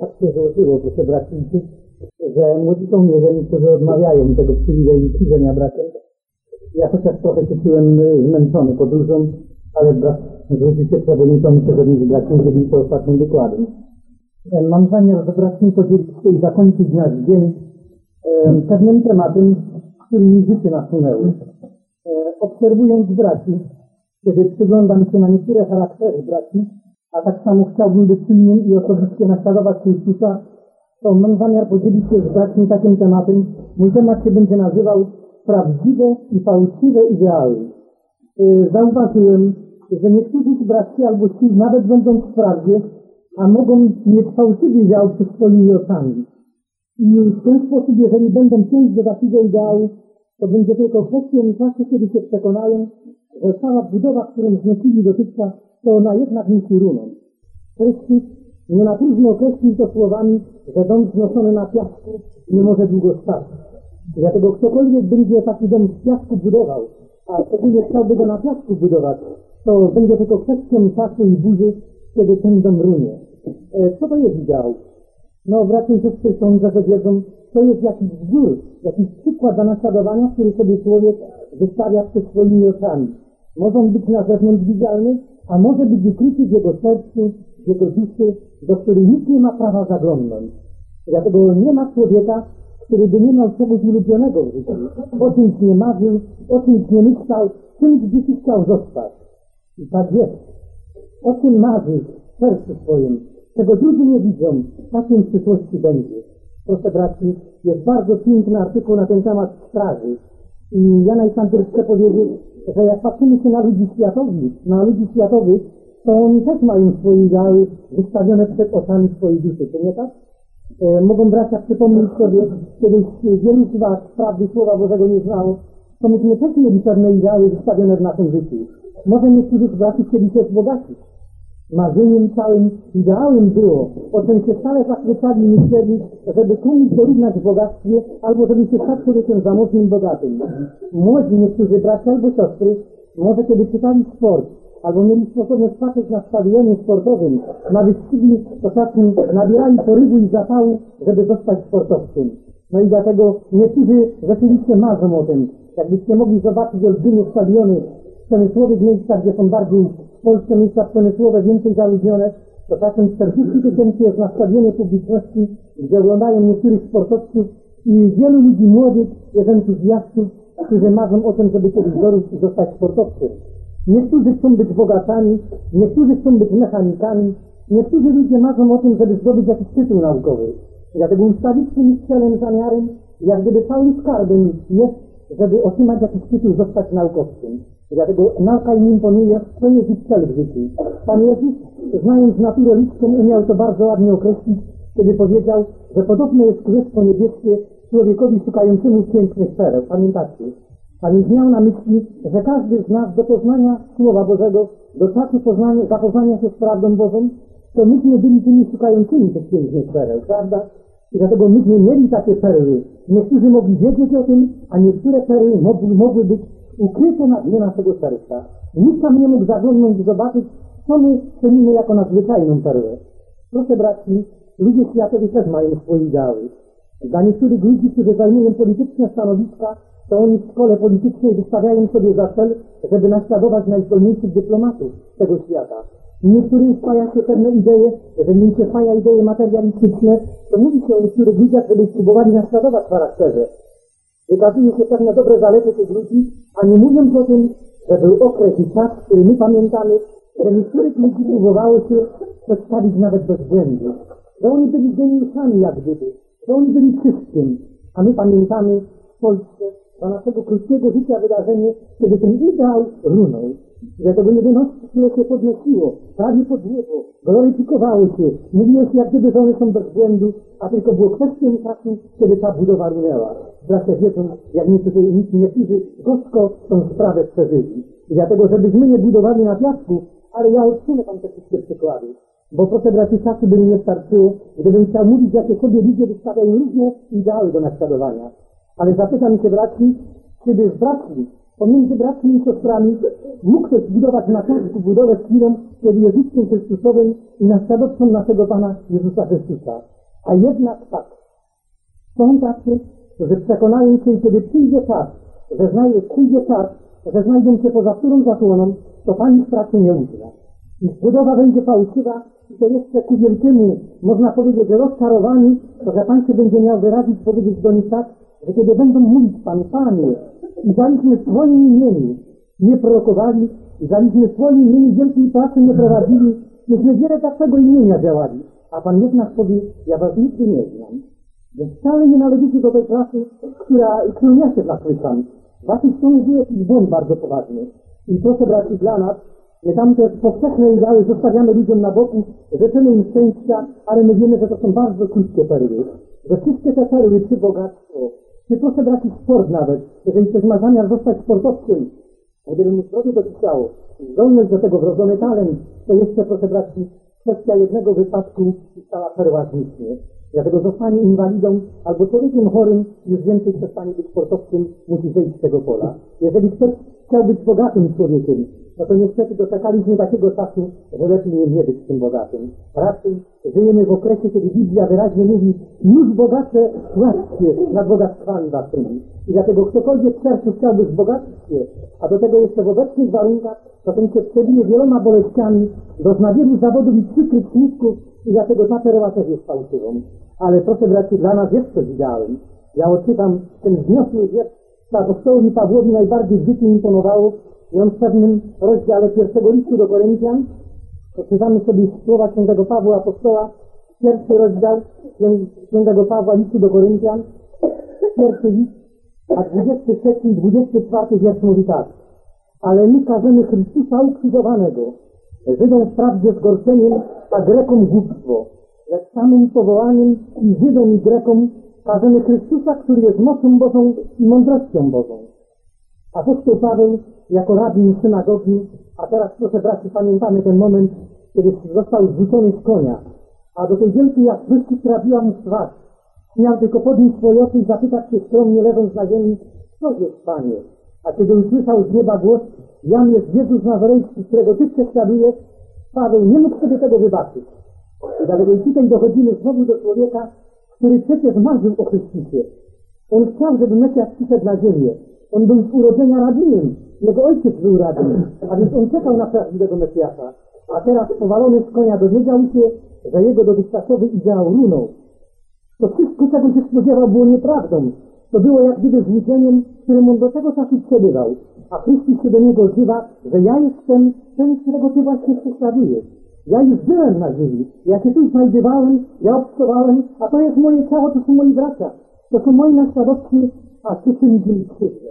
Tak się złożyło, proszę braci, że młodzi żołnierze, którzy odmawiają tego przywileju służenia bratem. Ja chociaż trochę się czułem zmęczony podróżą, ale brat zwrócił się przewodniczący, żeby mi braci udzielił to ostatnim wykładem. Mam zamiar z braćmi podzielić się i zakończyć nasz dzień pewnym tematem, który mi życie nasunęło. Obserwując braci, kiedy przyglądam się na niektóre charaktery braci, a tak samo chciałbym być silnym i osobiście naśladować Chrystusa, to mam zamiar podzielić się z braćmi takim tematem. Mój temat się będzie nazywał prawdziwe i fałszywe ideały. Zauważyłem, że niektórzy z braci albo ci nawet będą w prawdzie, a mogą mieć fałszywy ideał przed swoimi oczami. I w ten sposób, jeżeli będą siąść do takiego ideału, to będzie tylko kwestią czasu, kiedy się przekonają, że cała budowa, którą znosili dotychczas, to ona jednak musi runąć. Chrystus nie na próżno określił to słowami, że dom wznoszony na piasku nie może długo stać. Dlatego ktokolwiek będzie taki dom z piasku budował, a szczególnie chciałby go na piasku budować, to będzie tylko kwestią czasu i burzy, kiedy ten dom runie. Co to jest ideał? No, bracia i siostry, sądzę, że wiedzą, to jest jakiś wzór, jakiś przykład do naśladowania, który sobie człowiek wystawia przed swoimi oczami. Może on być na zewnątrz widzialny, a może być ukryty w jego sercu, w jego duszy, do której nikt nie ma prawa zaglądnąć. Dlatego nie ma człowieka, który by nie miał czegoś ulubionego w życiu, o czymś nie marzył, o czymś nie myślał, czymś gdzieś chciał zostać. I tak jest. O czym marzysz w sercu swoim, czego ludzie nie widzą, takim w przyszłości będzie. Proszę braci, jest bardzo piękny artykuł na ten temat w Straży. I ja najpierw chcę powiedzieć, że jak patrzymy się na ludzi światowych, to oni też mają swoje ideały wystawione przed oczami swojej duszy, czy nie tak? Mogą bracia przypomnieć sobie, kiedyś wielu z was prawdy Słowa Bożego nie znało, to myśmy też mieli pewne ideały wystawione w naszym życiu. Może niektórzy z braci chcieli się wzbogacić. Marzeniem całym ideałem było, o czym się stale zachwycali i myśleli, żeby komuś dorównać w bogactwie, albo żeby się stać człowiekiem zamożnym, bogatym. Młodzi niektórzy bracia albo siostry, może kiedy czytali sport, albo mieli sposobność patrzeć na stadionie sportowym, na wyścigi, to czasem nabierali porywu i zapału, żeby zostać sportowcem. No i dlatego niektórzy rzeczywiście marzą o tym. Jakbyście mogli zobaczyć olbrzymie stadiony w przemysłowych miejscach, gdzie są bardziej w Polsce miejsca przemysłowe, więcej zaludnione, to czasem 40 000 jest na stadionie publiczności, gdzie oglądają niektórych sportowców i wielu ludzi młodych jest entuzjastów, którzy marzą o tym, żeby kiedyś dorosł i zostać sportowcem. Niektórzy chcą być bogatami, niektórzy chcą być mechanikami, niektórzy ludzie marzą o tym, żeby zdobyć jakiś tytuł naukowy. Dlatego ustawić tym celem, zamiarem, jak gdyby całym skarbem jest, żeby otrzymać jakiś tytuł, zostać naukowcem. Dlatego nauka im imponuje, to jest ich cel w życiu. Pan Jezus, znając naturę ludzką, umiał to bardzo ładnie określić, kiedy powiedział, że podobne jest Królestwo Niebieskie człowiekowi szukającemu pięknych pereł. Pamiętacie? A więc miał na myśli, że każdy z nas do poznania Słowa Bożego, do czasu zapoznania się z prawdą Bożą, to myśmy byli tymi szukającymi tych pięknych pereł, prawda? I dlatego myśmy mieli takie perły. Niektórzy mogli wiedzieć o tym, a niektóre perły mogły być ukryte na dnie naszego serca. Nikt tam nie mógł zaglądnąć i zobaczyć, co my cenimy jako nadzwyczajną perłę. Proszę braci, ludzie światowi też mają swoje ideały. Dla niektórych ludzi, którzy zajmują polityczne stanowiska, to oni w szkole politycznej wystawiają sobie za cel, żeby naśladować najzdolniejszych dyplomatów tego świata. Niektórym spaja się pewne idee, jeżeli im się spaja idee materialistyczne, to mówi się o niektórych ludziach, żeby spróbowali naśladować w charakterze. Wykazuje się pewne dobre zalety tych ludzi, a nie mówiąc o tym, że był okres i czas, który my pamiętamy, że niektórych ludzi próbowało się przedstawić nawet bez błędu. Że oni byli geniuszami jak gdyby, że oni byli wszystkim, a my pamiętamy w Polsce dla naszego krótkiego życia wydarzenie, kiedy ten ideał runął. Dlatego 11 się podnosiło, prawie pod niebo, gloryfikowało się, mówiło się jak gdyby, że one są bez błędu, a tylko było kwestią czasu, kiedy ta budowa runęła. Bracia wiedzą, jak niektórzy gorzko tą sprawę przeżyli. I dlatego, żebyśmy nie budowali na piasku, ale ja odsunę tam te wszystkie przykłady. Bo proszę braci, czasu by mi nie starczyło, gdybym chciał mówić, jakie sobie ludzie wystawiają różne ideały do naśladowania. Ale zapytam się braci, czy by w braci Pomiędzy braćmi i siostrami mógł ktoś zbudować na początku budowę z chwilą, kiedy Jezusem Chrystusowym i naśladowcą naszego Pana Jezusa Chrystusa. A jednak tak, są tacy, że przekonają się, kiedy przyjdzie czas, że znajdą się poza którą zasłoną, to Pan ich pracy nie uzna. I budowa będzie fałszywa, i to jeszcze ku wielkiemu, można powiedzieć, że rozczarowani, to że Pan się będzie miał wyrazić, powiedzieć do nich tak, że kiedy będą mówić Pan, Panie, i zaliśmy w Twoim imieniu, nie prorokowali, i zaliśmy w Twoim imieniu wielkiej pracy nie prowadzili, myśmy wiele Twego imienia działali, a Pan jednak powie, ja Was nigdy nie znam. Że wcale nie należycie do tej klasy, którą ja się zakryczam. Z Waszej strony jest jakiś błąd bardzo poważny. I proszę braci, dla nas, my tam te powszechne ideały zostawiamy ludziom na boku, życzymy im szczęścia, ale my wiemy, że to są bardzo krótkie perły. Że wszystkie te perły, czy bogactwo, czy proszę braci sport nawet, jeżeli ktoś ma zamiar zostać sportowcem, gdyby mu zdrowie dotykało, zdolność do tego, wrodzony talent, to jeszcze proszę braci, kwestia jednego wypadku i cała perła zniknie. Dlatego zostanie inwalidą albo człowiekiem chorym, już więcej przestanie być sportowcem, musi zejść z tego pola. Jeżeli ktoś chciał być bogatym człowiekiem, no to niestety doczekaliśmy takiego czasu, że lepiej nie być tym bogatym. Raczej żyjemy w okresie, kiedy Biblia wyraźnie mówi, już bogacze płaczcie nad bogactwami waszymi. I dlatego ktokolwiek w sercu chciałby wzbogacić się, a do tego jeszcze w obecnych warunkach, to ten się przebije wieloma boleściami, dozna wielu zawodów i przykrych smutków, i dlatego ta perła też jest fałszywą. Ale proszę braci, dla nas jest coś ideałem. Ja odczytam ten wzniosły wiersz, co apostołowi Pawłowi najbardziej w życiu imponowało, i on w pewnym rozdziale pierwszego listu do Koryntian, odczytamy sobie słowa świętego Pawła apostoła, pierwszy rozdział świętego Pawła listu do Koryntian, pierwszy list, a 23 i 24 wiersz mówi tak. Ale my każemy Chrystusa ukrzyżowanego, Żydom wprawdzie zgorszeniem, a Grekom głupstwo, lecz samym powołaniem i Żydom i Grekom każemy Chrystusa, który jest mocą Bożą i mądrością Bożą. Apostoł Paweł jako rabin synagogi, a teraz proszę braci, pamiętamy ten moment, kiedy został zrzucony z konia, a do tej wielkiej jasności trafiła mu w twarz. Miał tylko podnieść swoje oczy i zapytać się skromnie, leżąc na ziemi, co jest, Panie? A kiedy usłyszał z nieba głos, jam jest Jezus Nazarejski, którego Ty prześladujesz, Paweł nie mógł sobie tego wybaczyć. I dlatego tutaj dochodzimy znowu do człowieka, który przecież marzył o Chrystusie. On chciał, żeby Mesjasz przyszedł na ziemię. On był z urodzenia rabinem. Jego ojciec był rabinem, a więc on czekał na prawdziwego Mesjasza. A teraz powalony z konia dowiedział się, że jego dotychczasowy ideał runął. To wszystko, czego się spodziewał, było nieprawdą. To było jak gdyby złudzeniem, którym on do tego czasu przebywał. A Chrystus się do niego odzywa, że ja jestem ten, którego Ty właśnie prześladujesz. Ja już byłem na ziemi, ja się tu znajdowałem, ja obcowałem, a to jest moje ciało, to są moi bracia. To są moi naśladowcy, a Ty czynisz mi krzywdę.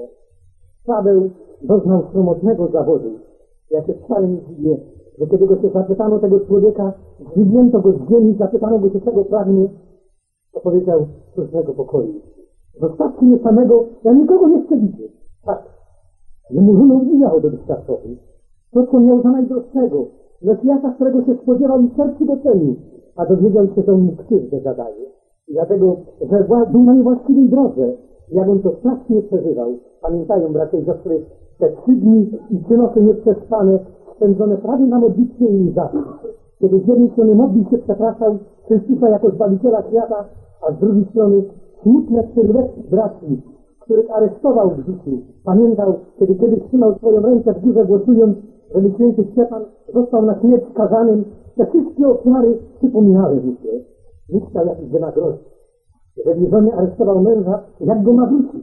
Paweł doznał sromotnego zawodu. Ja się wcale nie dziwię, że kiedy go się zapytano tego człowieka, zdźwignięto go z ziemi, zapytano go się czego pragnie, to powiedział słusznego pokoju. Zostawcie mnie samego, ja nikogo nie chcę widzieć. Tak, jemu runął ideał dotychczasowy. To, co miał za najdroższego, Mesjasza, którego się spodziewał i w sercu docenił, a dowiedział się, że on mu krzywdę zadaje. I dlatego, że był na niewłaściwej drodze, jak on to strasznie przeżywał. Pamiętają, bracia i siostry, te 3 dni i 3 noce nieprzespane, spędzone prawie na modlitwie i łzach. Kiedy z jednej strony modlił się, przepraszał Chrystusa jako Zbawiciela świata, a z drugiej strony smutne sylwetki braci, których aresztował w życiu. Pamiętał, kiedy kiedyś trzymał swoją rękę w górze, głosując, żeby święty Szczepan został na śmierć skazanym. Te wszystkie ofiary przypominały mu się. Nie chciał jakiś wynagrodzić. Jeżeli żonę aresztował męża, jak go ma wrócić?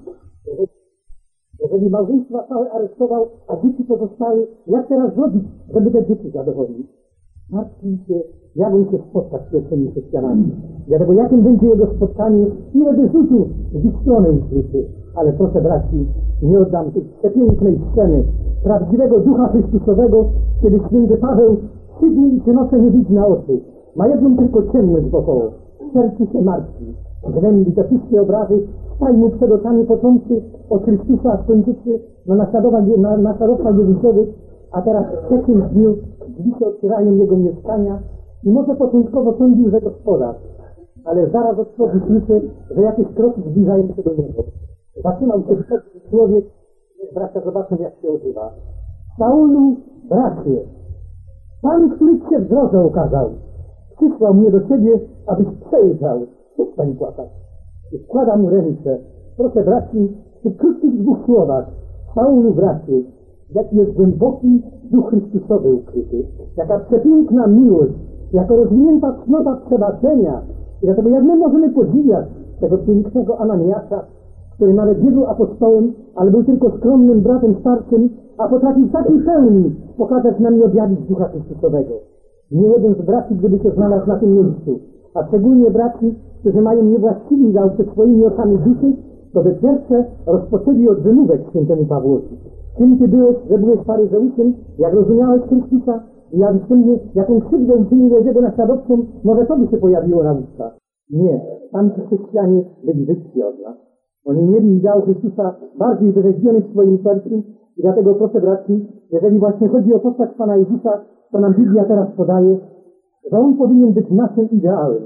Jeżeli małżeństwa całe aresztował, a dzieci pozostały, jak teraz zrobić, żeby te dzieci zadowolić? Martwi się, jak on się spotka z pierwszymi chrześcijanami. Dlatego jakim będzie jego spotkanie, ile by rzucił w stronę życie. Ale proszę braci, nie oddam tej przepięknej sceny prawdziwego Ducha Chrystusowego, kiedy święty Paweł 3 dni i 3 noce nie widzi na oczy. Ma jedną tylko ciemność wokoło. W sercu się martwi. Gnębi te wszystkie obrazy, stań mu przed oczami początcy od Chrystusa, a skończywszy na naśladowca Jezusowych, a teraz w 3 dniu drzwi się otwierają jego mieszkania i może początkowo sądził, że gospodarz, ale zaraz od przodu słyszy, że jakieś kroki zbliżają się do niego. Zaczynał się wchodzić człowiek Bracia, zobaczmy, jak się używa. Saulu, bracie, Pan, który Cię w drodze ukazał, przysłał mnie do Ciebie, abyś przejrzał. Przestań płakać. I składam mu ręce. Proszę braci, w tych krótkich dwóch słowach. Saulu, bracie, jaki jest głęboki Duch Chrystusowy ukryty. Jaka przepiękna miłość, jako rozwinięta cnota przebaczenia. I dlatego jak my możemy podziwiać tego pięknego Ananiasza, który nawet nie był apostołem, ale był tylko skromnym bratem starszym, a potrafił w takiej pełni pokazać nam i objawić Ducha Chrystusowego. Nie jeden z braci, gdyby się znalazł na tym miejscu, a szczególnie braci, którzy mają niewłaściwy ideał przed swoimi oczami duszy, to by pierwsze rozpoczęli od wymówek świętemu Pawłowi. Czym Ty byłeś, że byłeś faryzeuszem, jak rozumiałeś Chrystusa i jaką krzywdę uczyniłeś Jego naśladowcom, może to by się pojawiło na ustach. Nie, tamci chrześcijanie byli wyżsi od nas. Oni mieli ideał Chrystusa bardziej wyrzeźbiony w swoim sercu i dlatego proszę braci, jeżeli właśnie chodzi o postać Pana Jezusa, to nam Biblia teraz podaje, że On powinien być naszym ideałem.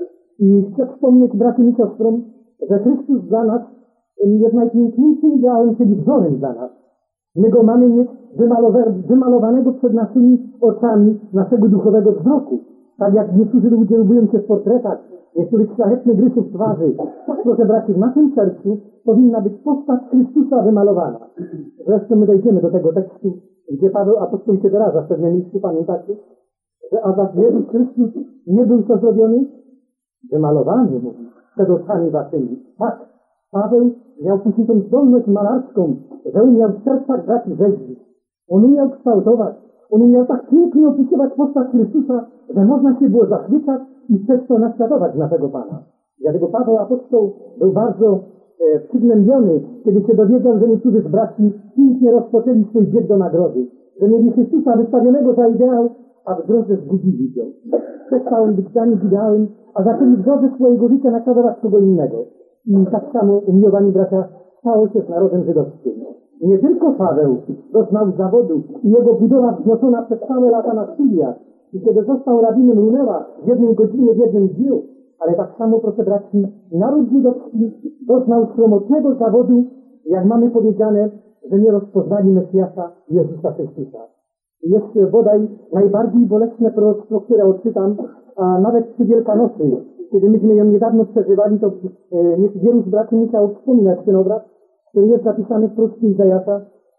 I chcę wspomnieć braciom i siostrom, że Chrystus dla nas jest najpiękniejszym ideałem, czyli wzorem dla nas. My Go mamy mieć wymalowanego przed naszymi oczami naszego duchowego wzroku. Tak jak niektórzy ludzie lubią się w portretach niektórych szlachetnych rysów twarzy. Tak, proszę braci, w naszym sercu powinna być postać Chrystusa wymalowana. Zresztą my dojdziemy do tego tekstu, gdzie Paweł apostoł się wyraża w pewnym miejscu, pamiętacie? Że a zaś Jezus Chrystus nie był to zrobiony? Wymalowany, mówi, przed oczami waszymi. Tak, Paweł miał później tą zdolność malarską, że umiał w sercach braci rzeźbić. On umiał kształtować. On umiał tak pięknie opisywać postać Chrystusa, że można się było zachwycać i przez to naśladować naszego Pana. Dlatego Paweł apostoł był bardzo przygnębiony, kiedy się dowiedział, że niektórzy z braci pięknie rozpoczęli swój bieg do nagrody, że mieli Chrystusa wystawionego za ideał, a w drodze zgubili go. Przestał on być dla nich ideałem, a zaczęli w drodze swojego życia naśladować kogo innego. I tak samo, umiłowani bracia, stało się z narodem żydowskim. Nie tylko Paweł doznał zawodu i jego budowa wznoszona przez całe lata na studiach i kiedy został rabinem runęła w jednej godzinie, w jednym dniu, ale tak samo, proszę braci, naród żydowski doznał sromotnego zawodu, jak mamy powiedziane, że nie rozpoznali Mesjasza Jezusa Chrystusa. Jest bodaj najbardziej bolesne proroctwo, które odczytam, a nawet przy Wielkanocy, kiedy myśmy ją niedawno przeżywali, to wielu z braci musiał wspominać ten obraz, który jest zapisany w proroctwie Izajasza.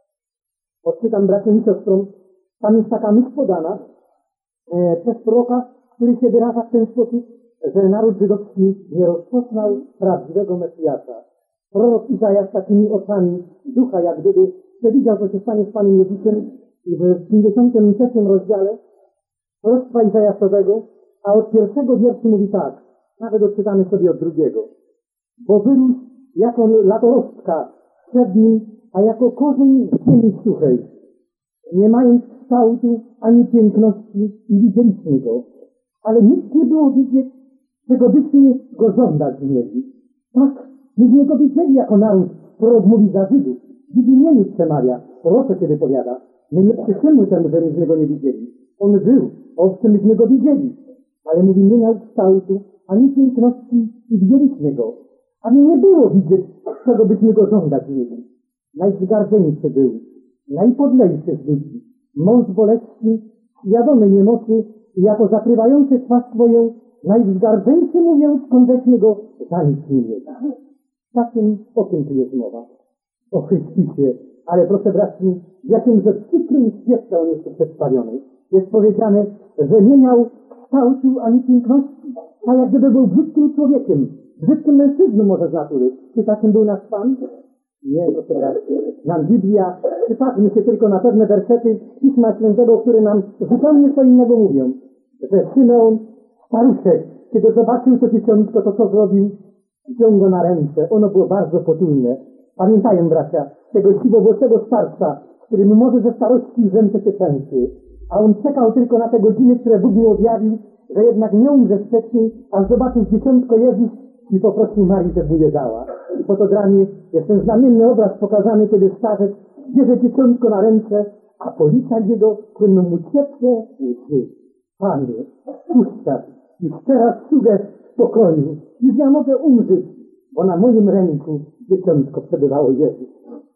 Odczytam braciom i siostrom. Tam jest taka myśl podana przez proroka, który się wyraża w ten sposób, że naród żydowski nie rozpoznał prawdziwego Mesjasza. Prorok Izajasz takimi oczami ducha, jak gdyby przewidział, co się stanie z Panem Jezusem i w 53 rozdziale proroctwa Izajaszowego, a od pierwszego wierszu mówi tak, nawet odczytamy sobie od drugiego. Bo wyrósł jako latorostka przed nim, a jako korzeń w ziemi suchej, nie mając kształtu ani piękności i widzieliśmy go, ale nic nie było widzieć, czego byśmy go żądać mieli. Tak, myśmy go widzieli jako naród, prorok mówi za Żydów, w imieniu przemawia, prorocze się wypowiada. My nie przyszły temu, że myśmy go nie widzieli. On był, owszem, myśmy go widzieli, ale mówi, nie miał kształtu ani piękności i widzieliśmy go. A nie było widzieć, czego byśmy go żądać mieli. Najwzgardzeńszy był, najpodlejszy z ludzi, mąż boleści, świadomy niemocy i jako zakrywający twarz swoją, najwzgardzeńszy mówiąc, skądeśmy go za nic nie mieli. O tym tu jest mowa. O Chrystusie. Ale proszę braci, w jakimże przykrym świetle on jest przedstawiony. Jest powiedziane, że nie miał kształtu ani piękności, a jak gdyby był brzydkim człowiekiem, brzydkim mężczyzną może z natury. Czy takim był nasz Pan? Nie, proszę braci. Nam Biblia, przypatrzmy się tylko na pewne wersety Pisma Świętego, które nam zupełnie co innego mówią. Że Symeon, staruszek, kiedy zobaczył to dzieciątko, to co zrobił? Wziął go na ręce. Ono było bardzo potulne. Pamiętają, bracia, tego siwowłosego starca, którym może ze starości rzęce się trzęsły. A on czekał tylko na te godziny, które Bóg mu objawił, że jednak nie umrze wcześniej, a zobaczył dzieciątko Jezus i poprosił Marii, żeby je dała. I po to dla mnie jest ten znamienny obraz pokazany, kiedy starzec bierze dzieciątko na ręce, a po licach jego płyną mu ciepłe łzy. Panie, puszczasz już teraz sługę spokoju. Już ja mogę umrzeć, bo na moim ręku dzieciątko przebywało Jezus.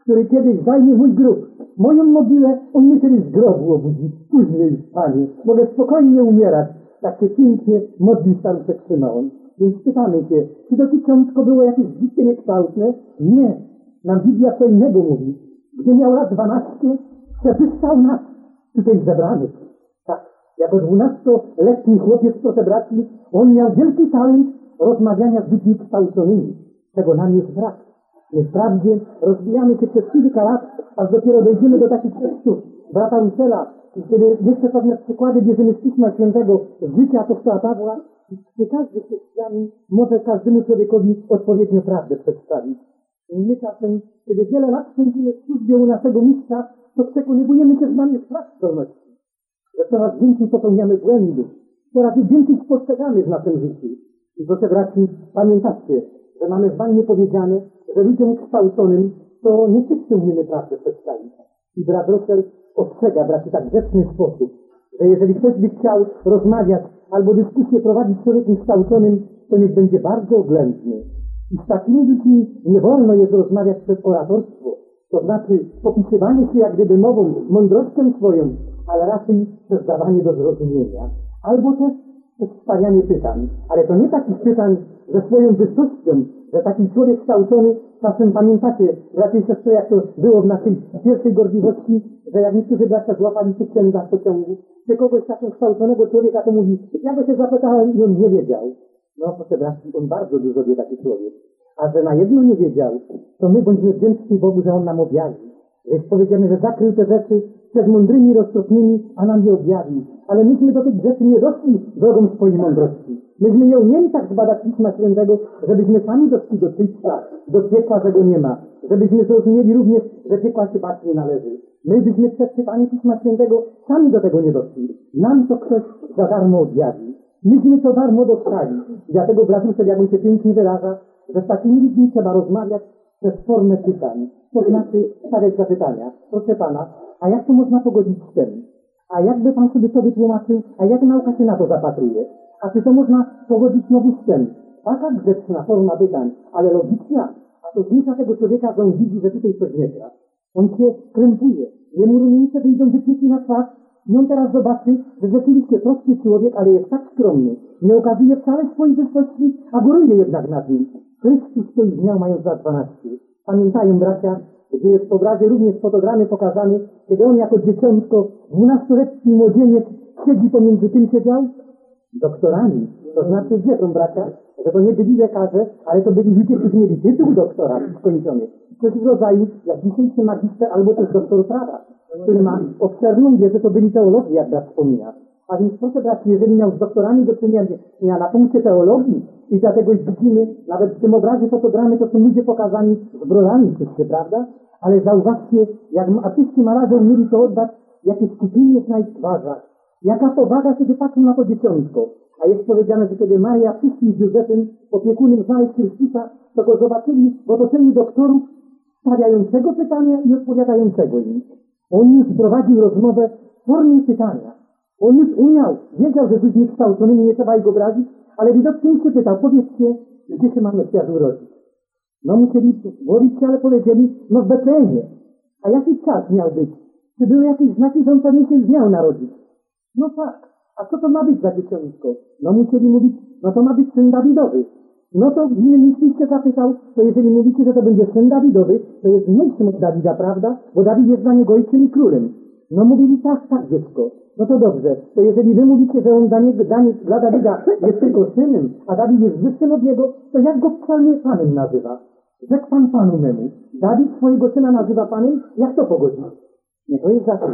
który kiedyś zajmie mój grób, moją mogilę, on mnie kiedyś z grobu obudzi. Później już, Panie, mogę spokojnie umierać. Tak się pięknie modlił staruszek Szymon. Więc pytamy się, czy to dzieciątko było jakieś dzikie niekształtne? Nie. Nam Biblia co innego mówi. Gdy miał lat 12, przepyszczał nas tutaj zebranych. Tak, jako 12-letni chłopiec, proszę braci, on miał wielki talent rozmawiania z ludźmi kształconymi, czego nam jest brak. My wprawdzie rozwijamy się przez kilka lat, aż dopiero dojdziemy do takich tekstów brata Russella, kiedy jeszcze pewne przykłady bierzemy z Pisma Świętego, z życia apostoła Pawła, gdzie każdy chrześcijanin może każdemu człowiekowi odpowiednio prawdę przedstawić. I my czasem, kiedy wiele lat spędzimy w służbie u naszego mistrza, to przekonujemy się, że mamy strach zdolności, że coraz więcej popełniamy błędów, coraz więcej spostrzegamy w naszym życiu. I proszę braci, pamiętajcie, że mamy zdanie powiedziane, że ludziom kształconym to nie wszyscy umiemy prawdę przedstawić. I brat Russell ostrzega braci tak grzeczny sposób, że jeżeli ktoś by chciał rozmawiać albo dyskusję prowadzić z człowiekiem kształconym, to niech będzie bardzo oględny. I z takimi ludźmi nie wolno jest rozmawiać przez oratorstwo, to znaczy popisywanie się jak gdyby mową, mądrością swoją, ale raczej przez dawanie do zrozumienia. Albo też przez stawianie pytań. Ale to nie takich pytań ze swoją wysokością, że taki człowiek kształcony, czasem pamiętacie, raczej siostry, jak to było w naszej pierwszej gorliwości, że jak niektórzy bracia złapali się księdza w pociągu, czy kogoś takiego kształconego człowieka, to mówi, ja go się zapytałem i on nie wiedział. No proszę braci, on bardzo dużo wie taki człowiek. A że na jedno nie wiedział, to my bądźmy wdzięczni Bogu, że on nam objawi. Jest powiedziane, że zakrył te rzeczy przed mądrymi, roztropnymi, a nam je objawił. Ale myśmy do tych rzeczy nie doszli drogą swojej mądrości. Myśmy nie umieli tak zbadać Pisma Świętego, żebyśmy sami doszli do czyśćca, do piekła, że go nie ma. Żebyśmy zrozumieli również, że piekła się bać nie należy. My byśmy przez czytanie Pisma Świętego sami do tego nie doszli. Nam to ktoś za darmo objawi. Myśmy to darmo dostali. I dlatego brat Russell, jak on się pięknie wyraża, że z takimi ludźmi trzeba rozmawiać przez formę pytań. To znaczy stawiać zapytania. Proszę Pana, a jak to można pogodzić z tym? A jakby Pan sobie to wytłumaczył? A jak nauka się na to zapatruje? A czy to można pogodzić znowu z tym? Taka grzeczna forma pytań, ale logiczna. A to zmusza tego człowieka, że on widzi, że tutaj coś nie gra. On się krępuje. Jemu rumieńce wyjdą wypieki na twarz. I on teraz zobaczy, że rzeczywiście prosty człowiek, ale jest tak skromny. Nie okazuje wcale swojej wysokości, a góruje jednak nad nim. Chrystus stoi z nią mając lat 12. Pamiętają bracia, gdzie jest w obrazie również fotogramy pokazany, kiedy on jako dzieciątko, 12-letni młodzieniec siedzi pomiędzy tym siedział? Doktorami. To znaczy wiedzą bracia, że to nie byli lekarze, ale to byli ludzie, którzy mieli tytuł doktora skończony. Coś w rodzaju jak dzisiejszy magister albo też doktor prawa, który ma obszerną wiedzę, to byli teolodzy, jak brat wspomina. A więc proszę braci, jeżeli miał z doktorami do czynienia na punkcie teologii i dlatego widzimy, nawet w tym obrazie fotogramy, to są ludzie pokazani z brodami wszyscy, prawda? Ale zauważcie, jak artyści malarze umieli to oddać, jakie skupienie jest na ich twarzach. Jaka powaga, kiedy patrzą na to dzieciątko. A jest powiedziane, że kiedy Maria przyszli z Józefem, opiekunem znaleźć Chrystusa, to go zobaczyli w otoczeniu doktorów stawiającego pytania i odpowiadającego im. On już prowadził rozmowę w formie pytania. On już umiał, wiedział, że z ludźmi kształconymi nie trzeba ich obrazić, ale widocznie się pytał, powiedzcie, gdzie się mamy Mesjasz urodzić. No musieli mówić się, ale powiedzieli, no w Betlejemie. A jaki czas miał być? Czy były jakieś znaki, że on pewnie się już miał narodzić? No tak. A co to ma być za dzieciątko? No musieli mówić, no to ma być syn Dawidowy. No to w innym miejscu się zapytał, to jeżeli mówicie, że to będzie syn Dawidowy, to jest mniejszym od Dawida, prawda? Bo Dawid jest dla niego ojcem i królem. No mówili tak, tak dziecko. No to dobrze, to jeżeli wy mówicie, że on dla Dawida jest tylko synem, a Dawid jest wyższym od niego, to jak go w psalmie Panem nazywa? Rzekł Pan Panu memu. Dawid swojego syna nazywa Panem? Jak to pogodzić? Nie, to jest zasadne.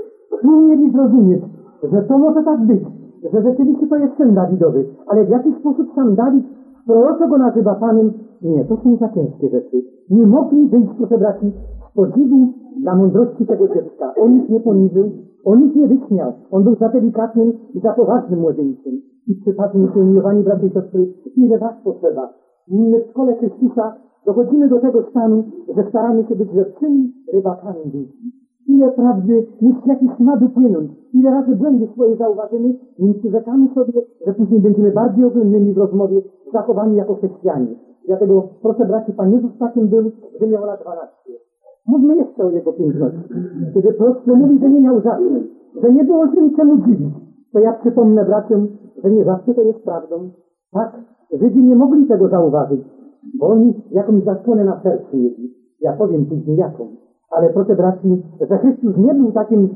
Tu mieli zrozumieć, że to może tak być, że rzeczywiście to jest syn Dawidowy, ale w jaki sposób sam Dawid proroczo go nazywa Panem? Nie, to są za ciężkie rzeczy. Nie mogli wyjść, proszę braci, z podziwu dla mądrości tego dziecka. On ich nie poniżył, on ich nie wyśmiał. On był za delikatnym i za poważnym młodzieńcem. I przypadnie się, miłowani bracia i siostry, ile was potrzeba. My w szkole Chrystusa dochodzimy do tego stanu, że staramy się być lepszymi rybakami ludzi. Ile prawdy niech jakiś ma dopłynąć, ile razy błędy swoje zauważymy, więc przyrzekamy sobie, że później będziemy bardziej oględnymi w rozmowie, zachowani jako chrześcijanie. Dlatego proszę braci, Pan Jezus takim był, że miał lat 12. Mówmy jeszcze o jego piękności. Kiedy prosto mówi, że nie miał żadnej, że nie było się niczemu dziwić, to ja przypomnę braciom, że nie zawsze to jest prawdą. Tak, Żydzi nie mogli tego zauważyć, bo oni jakąś zasłonę na sercu mieli. Ja powiem później jaką. Ale proszę braci, że Chrystus nie był takim,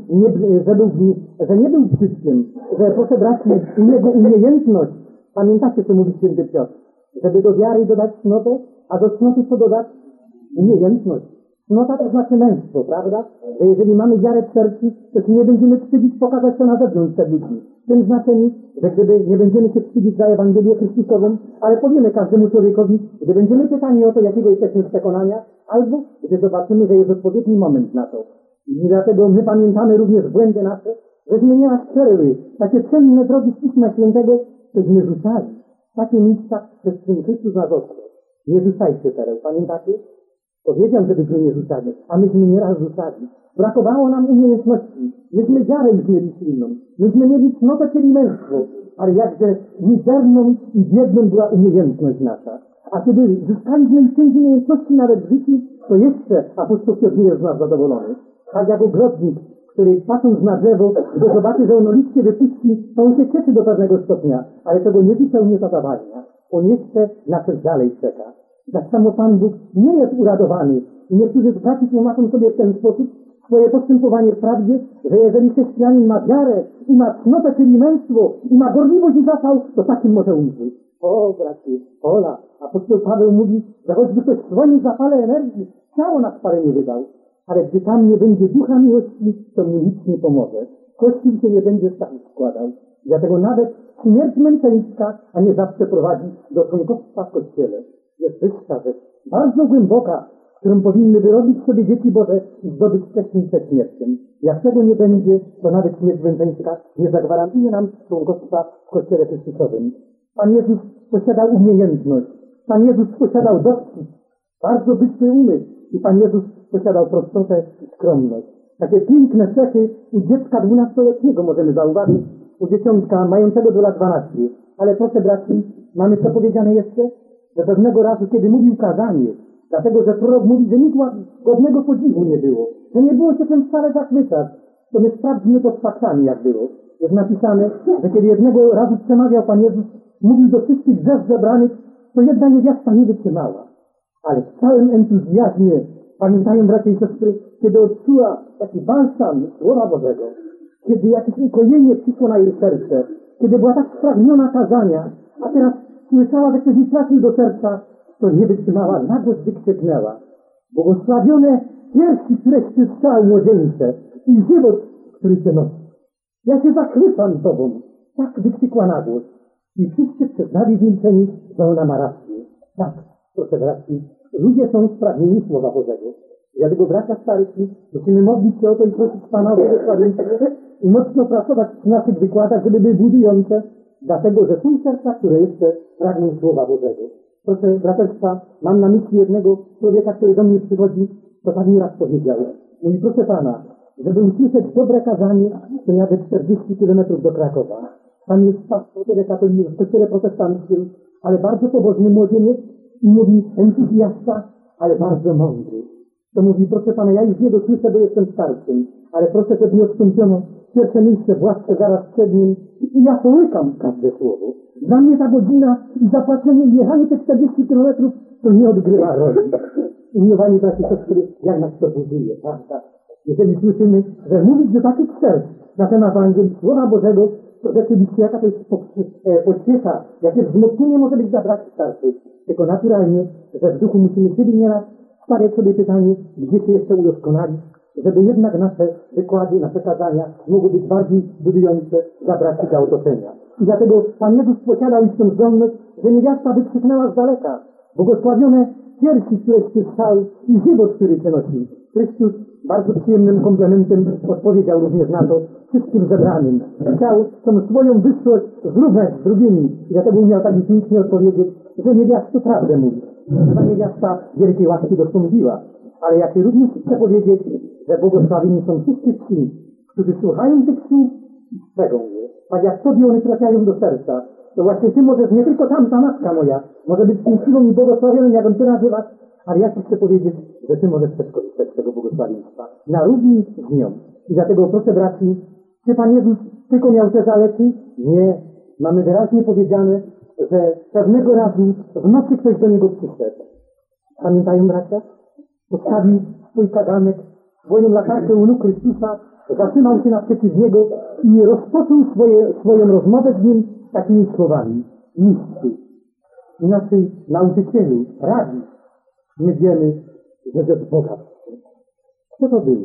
że nie był brzydkim, że proszę braci, jego umiejętność, pamiętacie co mówi święty Piotr, żeby do wiary dodać cnotę, a do cnoty co dodać? Umiejętność. Cnota to znaczy męstwo, prawda? Że jeżeli mamy wiarę w sercu, to się nie będziemy wstydzić pokazać to na zewnątrz przed ludźmi. W tym znaczeniu, że gdyby nie będziemy się wstydzić za Ewangelię Chrystusową, ale powiemy każdemu człowiekowi, gdy będziemy pytani o to, jakiego jesteśmy przekonania, albo gdy zobaczymy, że jest odpowiedni moment na to. I dlatego my pamiętamy również błędy nasze, żeśmy nieraz przeryły takie cenne drogi z Pisma Świętego, cośmy rzucali. Takie miejsca, przez którym Chrystus nas ostrzegł. Nie rzucajcie pereł, pamiętacie? Powiedział, żebyśmy nie rzucali, a myśmy nieraz rzucali. Brakowało nam umiejętności. Myśmy wiarę już mieli silną. Myśmy mieli cnotę, czyli męstwo. Ale jakże mizerną i biedną była umiejętność nasza. A kiedy zyskaliśmy już część umiejętności nawet w życiu, to jeszcze apostoł Piotr nie jest z nas zadowolony. Tak jak ogrodnik, który patrząc na drzewo, gdy zobaczy, że ono liście wypuści, to on się cieszy do pewnego stopnia, ale tego nie wypełnia zadawania. On jeszcze na coś dalej czeka. Tak samo Pan Bóg nie jest uradowany. I niektórzy z braci tłumaczą sobie w ten sposób swoje postępowanie w prawdzie, że jeżeli chrześcijanin ma wiarę i ma cnotę, czyli męstwo, i ma gorliwość i zapał, to takim może umrzeć. O, bracie, Ola, apostoł Paweł mówi, że choćby ktoś w swoim zapale energii ciało na chwale nie wydał, ale gdy tam nie będzie ducha miłości, to mu nic nie pomoże. Kościół się nie będzie sam składał. Dlatego nawet śmierć męczeńska, a nie zawsze prowadzi do członkostwa w Kościele. Jest wyższa rzecz, bardzo głęboka, którą powinny wyrobić sobie dzieci Boże i zdobyć wcześniej przed śmiercią. Jak tego nie będzie, to nawet śmierć męczeńska nie zagwarantuje nam członkostwa w Kościele Chrystusowym. Pan Jezus posiadał umiejętność, Pan Jezus posiadał dowcip, bardzo bystry umysł i Pan Jezus posiadał prostotę i skromność. Takie piękne cechy u dziecka 12-letniego możemy zauważyć, u dzieciątka mającego do lat 12. Ale proszę braci, mamy co powiedziane jeszcze? Że pewnego razu, kiedy mówił kazanie, dlatego, że prorok mówi, że nic godnego podziwu nie było, że nie było się tym wcale zachwycać, to my sprawdźmy to z faktami, jak było. Jest napisane, że kiedy jednego razu przemawiał Pan Jezus, mówił do wszystkich drzew zebranych, to jedna niewiasta nie wytrzymała. Ale w całym entuzjazmie, pamiętają bracia i siostry, kiedy odczuła taki balsam Słowa Bożego, kiedy jakieś ukojenie przyszło na jej serce, kiedy była tak spragniona kazania, a teraz słyszała, że ktoś jej trafił do serca, to nie wytrzymała, nagłos wykrzyknęła: błogosławione piersi, któreś Ty strzał młodzieńcze i żywot, który Cię nosi. Ja się zachwycam Tobą. Tak wykrzykła nagłos. I wszyscy przyznali milczenie, że ona ma rację. Tak, proszę braci, ludzie są spragnieni Słowa Bożego. Dlatego bracia starsi, musimy modlić się o to i prosić Pana o błogosławieństwo i mocno pracować w naszych wykładach, żeby były budujące, dlatego, że są serca, które jeszcze pragną Słowa Bożego. Proszę braterstwa, mam na myśli jednego człowieka, który do mnie przychodzi, to tak mi raz powiedział. Mówi: proszę Pana, żeby usłyszeć dobre kazanie, to jadę 40 km do Krakowa. Tam jest pastor katolików w kościele protestanckim, ale bardzo pobożny młodzieniec i mówi entuzjasta, ale bardzo mądry. To mówi: proszę Pana, ja już nie dosłyszę, bo jestem starszym, ale proszę, żeby mi odstąpiono pierwsze miejsce w łasce zaraz przed nim i ja połykam każde słowo. Dla mnie ta godzina i zapłacenie i jechanie te 40 km to nie odgrywa roli. Umiłowani bracia i siostry, jak nas to buduje, prawda? Jeżeli słyszymy, że mówić do takich serc na temat Ewangelii Słowa Bożego, to rzeczywiście jaka to jest pociecha, jakie wzmocnienie może być dla braci starszych. Tylko naturalnie, że w duchu musimy sobie nieraz stawiać sobie pytanie, gdzie się jeszcze udoskonalić, żeby jednak nasze wykłady, nasze kazania mogły być bardziej budujące dla braci dla otoczenia. I dlatego Pan Jezus posiadał już tę zdolność, że niewiasta wykrzyknęła z daleka: błogosławione piersi, które stał i żywot, który Cię nosi. Chrystus bardzo przyjemnym komplementem odpowiedział również na to wszystkim zebranym. Chciał tą swoją wyższość zrównać z drugimi. I dlatego umiał tak pięknie odpowiedzieć, że niewiasta prawdę mówi. Ta niewiasta wielkiej łaski dostąpiła. Ale jak również chcę powiedzieć, że błogosławieni są wszyscy ci, którzy słuchają tych słów i strzegą je. Tak jak Tobie one trafiają do serca, to właśnie Ty możesz, nie tylko tamta matka moja, może być szczęśliwą i błogosławioną, jak on Ty nazywasz, Ale ja ci chcę powiedzieć, że ty możesz też korzystać z tego błogosławieństwa. Na równi z nią. I dlatego proszę braci, czy Pan Jezus tylko miał te zalety? Nie. Mamy wyraźnie powiedziane, że pewnego razu w nocy ktoś do niego przyszedł. Pamiętają bracia? Postawił swój kaganek, swoją latarkę u nóg Chrystusa, zatrzymał się naprzeciw niego i rozpoczął swoją rozmowę z nim takimi słowami. Mistrzu, inaczej nauczycielu, radzi. My wiemy, że to Boga. Kto to był?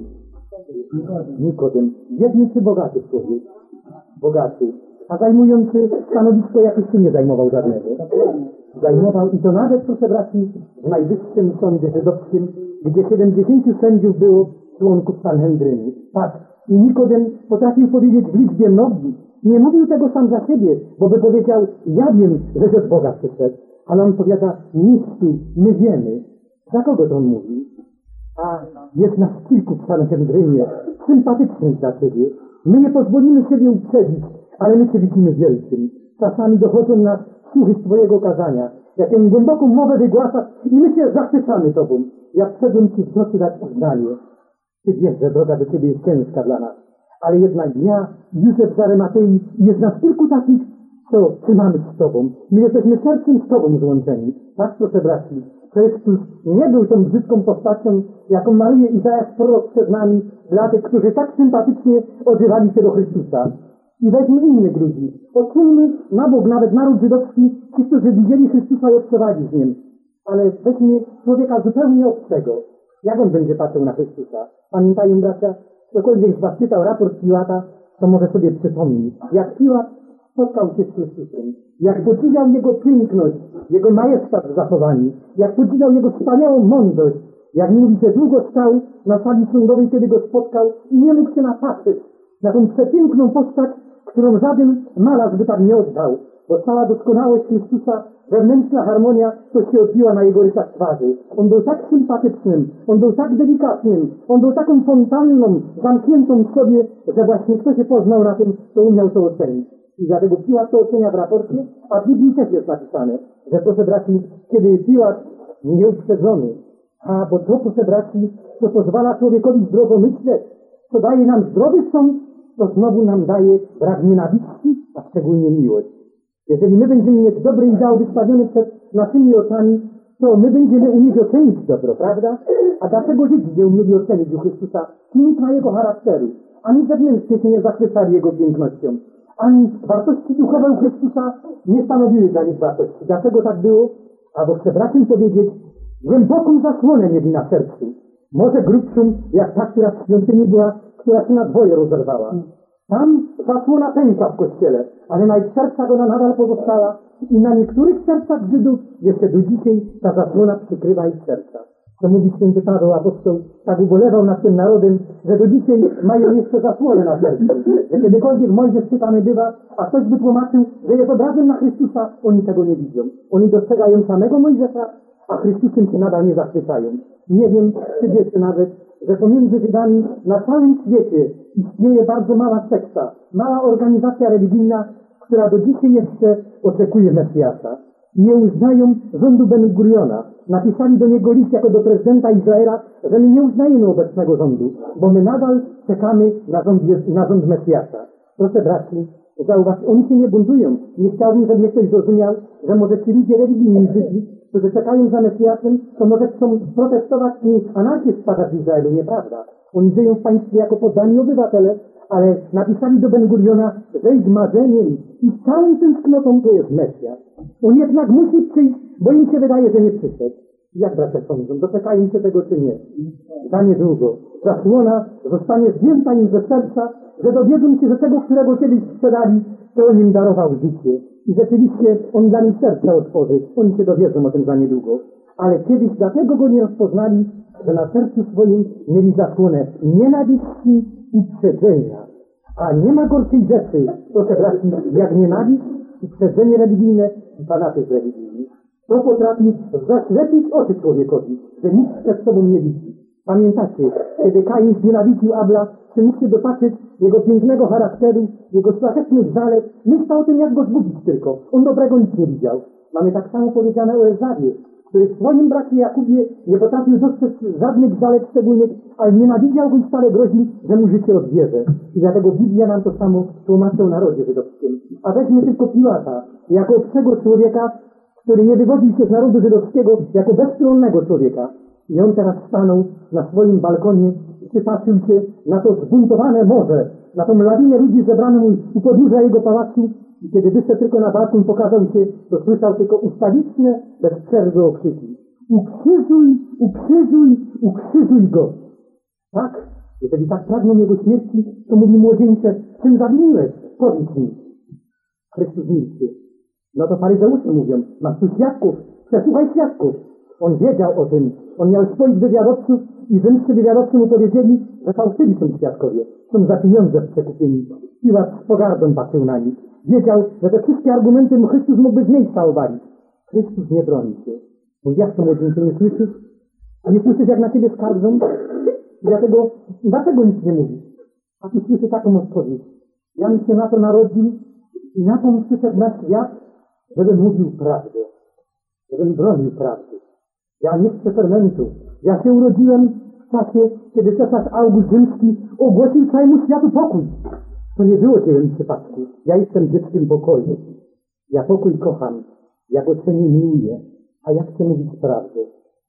Nikodem. Biedny czy bogaty człowiek? Bogaty. A zajmujący stanowisko jakieś się nie zajmował żadnego. Zajmował i to nawet, proszę braci, w najwyższym sądzie żydowskim, gdzie 70 sędziów było członków Sanhedrynu. Tak. I Nikodem potrafił powiedzieć w liczbie mnogi. Nie mówił tego sam za siebie, bo by powiedział, ja wiem, że od Boga przyszedł. Ale on powiada, mistrzu, my wiemy. Za kogo to on mówi? A jest nas kilku w Sanhedrynie, sympatycznych dla Ciebie. My nie pozwolimy siebie uprzedzić, ale my Cię widzimy wielkim. Czasami dochodzą nas słuchy Twojego kazania, jaką głęboką mowę wygłaszasz i my się zachwycamy Tobą. Ja wszedłem Ci w nocy dać uznanie. Ty wiesz, że droga do Ciebie jest ciężka dla nas. Ale jednak ja, Józef z Arymatei, jest nas kilku takich, co trzymamy z Tobą. My jesteśmy sercem z Tobą złączeni. Tak, proszę braci, Chrystus nie był tą brzydką postacią, jaką maluje Izajasz prorok przed nami, dla tych, którzy tak sympatycznie odzywali się do Chrystusa. I weźmy innych ludzi. Odsuńmy na bok nawet naród żydowski, ci, którzy widzieli Chrystusa i obcowali z Nim. Ale weźmy człowieka zupełnie obcego. Jak on będzie patrzył na Chrystusa? Pamiętają, bracia, ktokolwiek z was czytał raport Piłata, to może sobie przypomnieć, jak Piłat spotkał się z Chrystusem, jak podziwiał Jego piękność, Jego majestat w zachowaniu, jak podziwiał Jego wspaniałą mądrość, jak mówi, że długo stał na sali sądowej, kiedy Go spotkał i nie mógł się napatrzeć na tą przepiękną postać, którą żaden malarz by tak nie oddał, bo cała doskonałość Chrystusa, wewnętrzna harmonia, to się odbiła na Jego rysach twarzy. On był tak sympatycznym, on był tak delikatnym, on był taką fontanną, zamkniętą w sobie, że właśnie kto się poznał na tym, to umiał to ocenić. I dlatego Piłat to ocenia w raporcie, a w Biblii też jest napisane, że proszę braci, kiedy Piłat nieuprzedzony, bo to, proszę braci, co pozwala człowiekowi zdrowo myśleć, co daje nam zdrowy sąd, to znowu nam daje brak nienawiści, a szczególnie miłość. Jeżeli my będziemy mieć dobry ideał wystawiony przed naszymi oczami, to my będziemy umieli ocenić dobro, prawda? A dlaczego Żydzi nie umieli ocenić u Chrystusa piękna Jego charakteru? Ani zewnętrznie się nie zachwycali Jego pięknością. Ani wartości duchowe u Chrystusa nie stanowiły dla nich wartości. Dlaczego tak było? Albo chcę braciom powiedzieć, głęboką zasłonę mieli na sercu. Może grubszą, jak ta, która w świątyni była, która się na dwoje rozerwała. Tam zasłona pękła w kościele, ale na ich sercach ona nadal pozostała i na niektórych sercach Żydów jeszcze do dzisiaj ta zasłona przykrywa ich serca. To mówi święty Paweł apostoł, tak ubolewał nad tym narodem, że do dzisiaj mają jeszcze zasłonę na sercu. Że kiedykolwiek Mojżesz czytany bywa, a ktoś by tłumaczył, że jest obrazem na Chrystusa, oni tego nie widzą. Oni dostrzegają samego Mojżesza, a Chrystusem się nadal nie zachwycają. Nie wiem, czy wiecie nawet, że pomiędzy Żydami na całym świecie istnieje bardzo mała sekta, mała organizacja religijna, która do dzisiaj jeszcze oczekuje Mesjasza. Nie uznają rządu Ben-Guriona. Napisali do niego list jako do prezydenta Izraela, że my nie uznajemy obecnego rządu, bo my nadal czekamy na rząd Mesjasza. Proszę braci, zauważ, oni się nie buntują. Nie chciałbym, żeby ktoś zrozumiał, że może ci ludzie religijni Żydzi, którzy czekają za Mesjaszem, to może chcą protestować i anarchię stwarzać w Izraelu, nieprawda? Oni żyją w państwie jako poddani obywatele, ale napisali do Ben-Guriona, że ich marzeniem i całą tęsknotą to jest Mesjasz. On jednak musi przyjść, bo im się wydaje, że nie przyszedł. Jak bracia sądzą, doczekają się tego czy nie? Za niedługo. Zasłona zostanie zdjęta im ze serca, że dowiedzą się, że tego, którego kiedyś sprzedali, to on im darował życie. I rzeczywiście on dla nich serce otworzy. Oni się dowiedzą o tym za niedługo. Ale kiedyś dlatego go nie rozpoznali, że na sercu swoim mieli zasłonę nienawiści i uprzedzenia. A nie ma gorszej rzeczy, proszę braci, jak nienawiść, uprzedzenie religijne i fanatyzm religijny. To potrafi zaślepić oczy człowiekowi, że nic przed sobą nie widzi. Pamiętacie, kiedy Kain znienawidził Abla, czy mógł się dopatrzeć jego pięknego charakteru, jego szlachetnych zalet, myślał o tym, jak go zgubić tylko. On dobrego nic nie widział. Mamy tak samo powiedziane o Ezawie, który w swoim bracie Jakubie nie potrafił dostrzec żadnych zalet szczególnych, ale nienawidział go i stale groził, że mu życie odbierze. I dlatego Biblia nam to samo tłumaczy o narodzie żydowskim. A weźmy tylko Pilata, jako obcego człowieka, który nie wywodził się z narodu żydowskiego, jako bezstronnego człowieka. I on teraz stanął na swoim balkonie i przypatrzył się na to zbuntowane morze, na tą lawinę ludzi zebraną u podnóża jego pałacu. I kiedy wyszedł tylko na balkon, pokazał się, to słyszał tylko ustawiczne, bez przerwy okrzyki. Ukrzyżuj, ukrzyżuj, ukrzyżuj go. Tak? Jeżeli tak pragną jego śmierci, to mówi młodzieńcze, czym zawiniłeś? Powiedz mi. Chrystus milczy. No to faryzeusze mówią, masz tu świadków, przesłuchaj świadków. On wiedział o tym. On miał swoich wywiadowców i rzymscy wywiadowcy mu powiedzieli, że fałszywi są świadkowie. Są za pieniądze przekupieni. Piłat z pogardą patrzył na nich. Wiedział, że te wszystkie argumenty mu Chrystus mógłby z miejsca obalić. Chrystus nie broni się. Mówi, jak to młodzieńcze nie słyszysz? A nie słyszysz, jak na ciebie skarżą? I dlatego nic nie mówisz. A tu słyszy taką odpowiedź. Jan się na to narodził i na to przyszedł na świat, żebym mówił prawdę. Żebym bronił prawdy. Ja nie chcę fermentu. Ja się urodziłem w czasie, kiedy cesarz August Rzymski ogłosił całemu światu pokój. To nie było dziełem przypadku. Ja jestem dzieckiem pokoju. Ja pokój kocham. Ja go cenię i miłuję. A ja chcę mówić prawdę.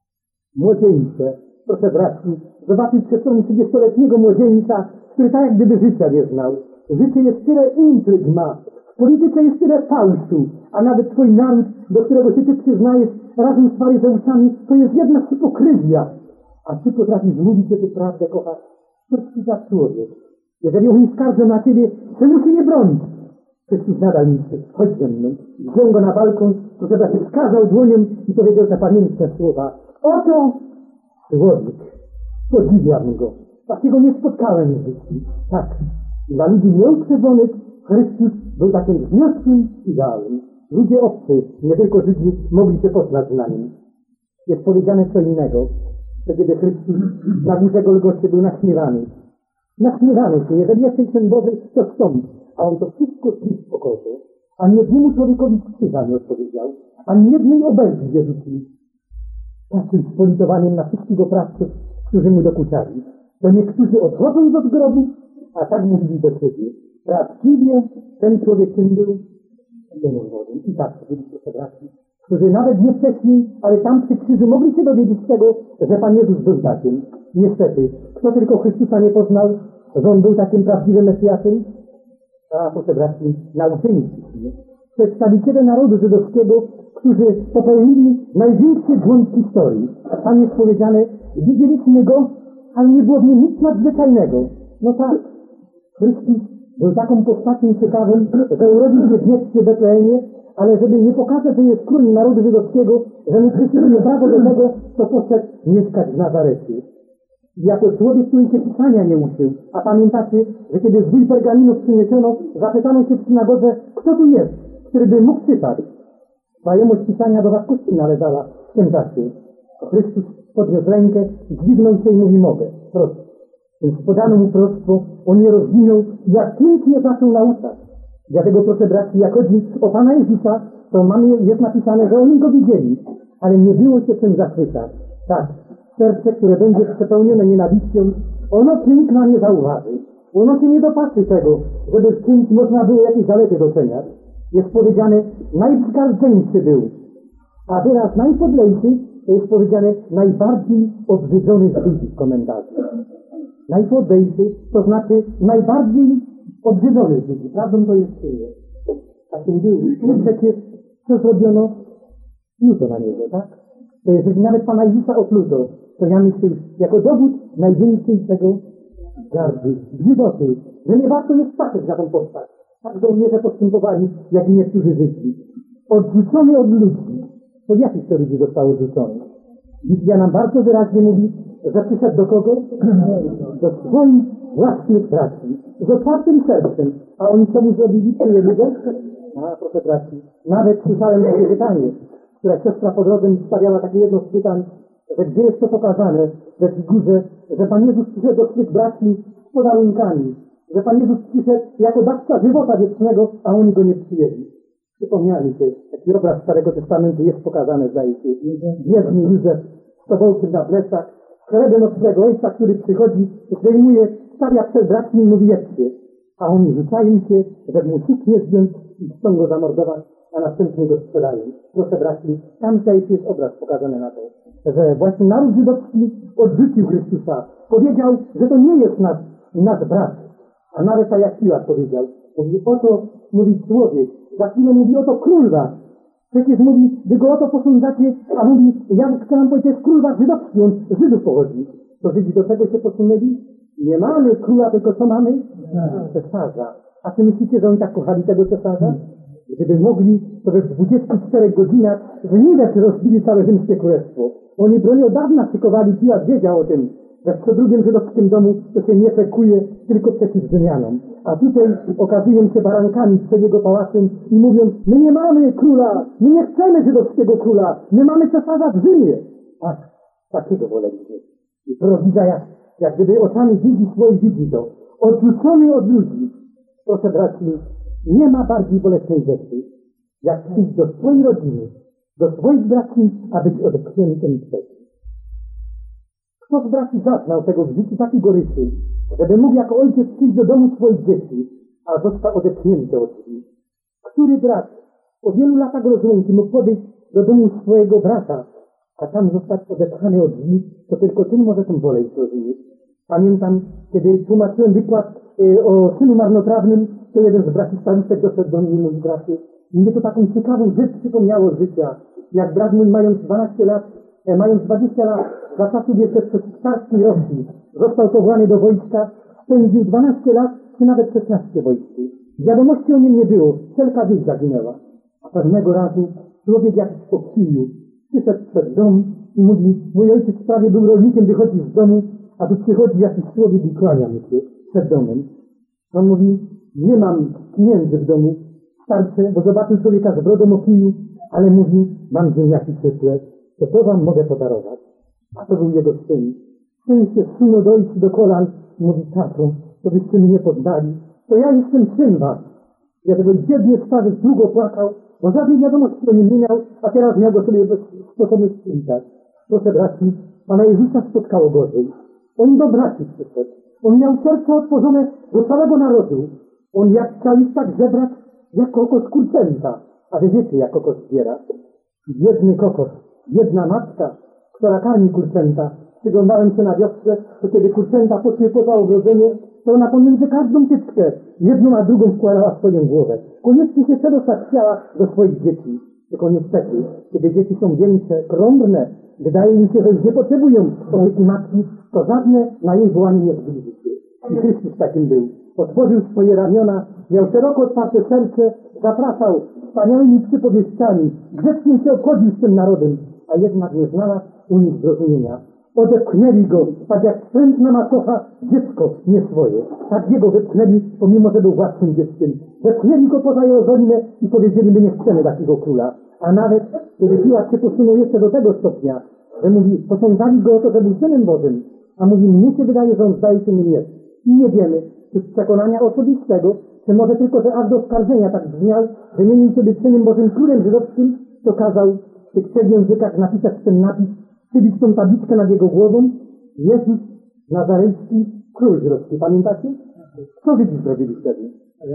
Młodzieńcze, proszę braci, zobaczyć przed sobą 30-letniego młodzieńca, który tak jak gdyby życia nie znał. Życie jest tyle intryg ma. W polityce jest tyle fałszu, a nawet twój naród, do którego się ty przyznajesz razem z faryzeuszami, to jest jedna hipokryzja. A ty potrafisz mówić, że ty prawdę kochasz. Co ty za człowiek? Jeżeli oni skarżą na ciebie, czemu się nie bronić? Chrystus nadal milczy. Chodź ze mną. Wziął go na balkon, proszę się wskazał dłonią i powiedział te pamiętne słowa. Oto człowiek. Podziwiam go. Takiego nie spotkałem w życiu. Tak. Dla ludzi nieuprzedzonych Chrystus był takim wzniosłym ideałem. Ludzie obcy, nie tylko Żydzi, mogli się poznać na nim. Jest powiedziane co innego, że kiedy Chrystus na górze Golgoty był naśmiewany. Naśmiewany się, jeżeli jesteś Syn Boży, to stąd. A on to wszystko zniósł w pokorze. Ani jednemu człowiekowi krzyża nie odpowiedział. Ani jednej obelgi nie rzucił. Takim spolitowaniem na wszystkich oprawców, którzy mu dokuczali. To niektórzy odchodzą do grobu, a tak mówili do siebie. Prawdziwie ten człowiek tym był synem Bożym. I tak byli braci, którzy nawet nie wcześniej, ale tam przy krzyżu mogli się dowiedzieć tego, że Pan Jezus był takim. Niestety, kto tylko Chrystusa nie poznał, że On był takim prawdziwym Mesjaszem? A proszę braci, nauczeni Chrystusem. Przedstawiciele narodu żydowskiego, którzy popełnili największy błąd w historii. Tam jest powiedziane, widzieliśmy Go, ale nie było w nim nic nadzwyczajnego. No tak, Chrystus był taką postacią ciekawą, że urodził się w mieście Betlejemie, ale żeby nie pokazać, że jest królem narodu żydowskiego, że mu przysługuje prawo do tego, to poszedł mieszkać w Nazarecie. Jako człowiek, który się pisania nie uczył. A pamiętacie, że kiedy zwój pergaminów przyniesiono, zapytano się w synagodze, kto tu jest, który by mógł czytać. Znajomość pisania do rzadkości należała w tym czasie. Chrystus podniósł rękę, dźwignął się i mówi, mogę. Proszę. Więc podano mu proroctwo, on nie rozumiał, jak pięknie zaczął nauczać. Dlatego proszę braci, jak chodzi o Pana Jezusa, to jest napisane, że oni go widzieli, ale nie było się czym zachwycać. Tak, serce, które będzie przepełnione nienawiścią, ono piękna nie zauważy. Ono się nie dopatrzy tego, żeby w czymś można było jakieś zalety doceniać. Jest powiedziane, najwzgardzeńszy był, a wyraz najpodlejszy to jest powiedziane najbardziej obrzydzony z ludzi w komentarzu. Najpodlejszy to znaczy najbardziej obrzydzony z ludzi. Prawdą to jest czynie. Takim był. I przecież co zrobiono? Pluto na niego, tak? To jeżeli nawet Pana Jezusa opluto, to ja myślę, jako dowód największej tego gardy, brzydoty, że nie warto jest patrzeć na tą postać. Tak żołnierze postępowali, jak i niektórzy Żydzi. Odrzucony od ludzi. To jakich to ludzi zostało odrzuconych? Biblia nam bardzo wyraźnie mówi, że przyszedł do kogo? Do swoich własnych braci. Z otwartym sercem. A oni co mu zrobili? Przyjęli go? A proszę braci, nawet słyszałem takie pytanie, które siostra po drodze mi stawiała takie jedno z pytań, że gdzie jest to pokazane we figurze, że Pan Jezus przyszedł do swych braci z podarunkami, że Pan Jezus przyszedł jako dawca żywota wiecznego, a oni go nie przyjęli. Przypomniał mi się, taki obraz Starego Testamentu jest pokazany, zdaje się. Biedny Józef z tobołkiem na plecach, z chlebem od swego ojca, który przychodzi, zdejmuje, stawia przed braćmi i mówi jedzcie. A oni rzucają się, żeby mu nie zdjąć i chcą go zamordować, a następnie go sprzedają. Proszę braci, tam zdaje się jest obraz pokazany na to, że właśnie naród żydowski odrzucił Chrystusa. Powiedział, że to nie jest nasz brat. A nawet tak jak Piłat powiedział, mówi oto, mówi człowiek, za chwilę mówi oto król wasz. Przecież mówi, wy go oto posądzacie, a mówi, ja chcę wam powiedzieć, to jest król wasz żydowski, on z Żydów pochodzi. To Żydzi do czego się posunęli? Nie mamy króla, tylko co mamy? Cesarza. A czy myślicie, że oni tak kochali tego cesarza? Gdyby mogli, to we 24 godzinach w Niwecz rozbili całe rzymskie królestwo. Oni broni od dawna szykowali, Piłat wiedział o tym, że w co drugim żydowskim domu to się nie szykuje tylko przeciw Rzymianom. A tutaj okazują się barankami przed jego pałacem i mówią, my nie mamy króla, my nie chcemy żydowskiego króla, my mamy cesarza w Rzymie. Tak, takiego woleliśmy. I prorok Izajasz, jak gdyby oczami widzi swoich widzi to, odrzucony od ludzi. Proszę braci, nie ma bardziej bolesnej rzeczy, jak przyjść do swojej rodziny, do swoich braci, a być odepchniętym przez nich. Kto z braci zaznał tego w życiu takiej goryczy, żeby mógł jako ojciec przyjść do domu swoich dzieci, a został odepchnięty od drzwi? Który brat po wielu latach rozłąki mógł podejść do domu swojego brata, a tam zostać odepchany od drzwi, to tylko ten może tę wolę zrozumieć. Pamiętam, kiedy tłumaczyłem wykład o synu marnotrawnym, to jeden z braci staruszek doszedł do mnie i mówi, bracie, mnie to taką ciekawą rzecz przypomniało z życia. Jak brat mój mając 12 lat, mając 20 lat, za czasów jeszcze przez carskiej Rosji, został powołany do wojska, spędził 12 lat, czy nawet 16 wojsku. Wiadomości o nim nie było, wszelka wieść zaginęła. A pewnego razu człowiek jakiś po kiju przyszedł przed dom i mówi, mój ojciec prawie był rolnikiem, wychodzi z domu, a tu przychodzi jakiś człowiek i kłania mi się przed domem. On mówi, nie mam pieniędzy w domu, starcze, bo zobaczył człowieka z brodą o kiju, ale mówi, mam ziemniaki ciepłe, to wam mogę podarować. A to był jego syn. Syn się zsunął do ojca do kolan i mówi, tato, to byście mnie poznali, to ja jestem syn wasz. Ja tego biednie starzec długo płakał, bo żadnej wiadomości o nim nie miał, a teraz miał go sobie bez sposobu przywitać. Proszę braci, Pana Jezusa spotkało gorzej. On do braci przyszedł. On miał serce otworzone do całego narodu. On jak chciał ich tak zebrać, jak kokos kurczęta. A wy wiecie, jak kokos zbiera. Biedny kokos, biedna matka, która karmi kurczęta. Przyglądałem się na wiosce, to kiedy kurczęta poszły poza ogrodzenie, to ona pomiędzy każdą tytkę, jedną a drugą wkładała swoją głowę. Koniecznie się przedostać chciała do swoich dzieci. Tylko niestety, kiedy dzieci są większe, krąbne, wydaje im się, że już nie potrzebują opieki matki, to żadne na jej wołanie nie zbliży się. I Chrystus takim był. Otworzył swoje ramiona, miał szeroko otwarte serce, zapraszał wspaniałymi przypowieściami, grzecznie się obchodził z tym narodem, a jednak nie znalazł u nich zrozumienia. Odepchnęli go, tak jak wstrętna macocha dziecko, nie swoje. Tak jego wypchnęli, pomimo że był własnym dzieckiem. Wepchnęli go poza Jerozolimę i powiedzieli, my nie chcemy takiego króla. A nawet, kiedy Piłat się posunął jeszcze do tego stopnia, że mówi, posądzali go o to, że był synem Bożym. A mówi, mnie się wydaje, że on zdaje się nim jest. I nie wiemy, czy z przekonania osobistego, czy może tylko, że aż do oskarżenia tak brzmiał, że mienił się być synem Bożym królem żydowskim, to kazał w tych trzech językach napisać ten napis, przybić tą tabliczkę nad jego głową, Jezus Nazarejski, król żydowski. Pamiętacie? Co Żydzi zrobili wtedy?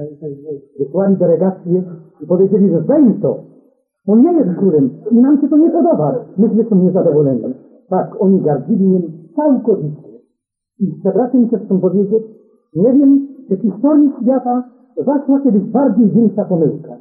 Wysłali delegację i powiedzieli, że zdejm to. On nie jest królem i nam się to nie podoba. Myśmy są niezadowoleni. Tak, oni gardzili nim całkowicie. I przepraszam mi się chcę powiedzieć, nie wiem, czy w historii świata zaszła kiedyś bardziej większa pomyłka.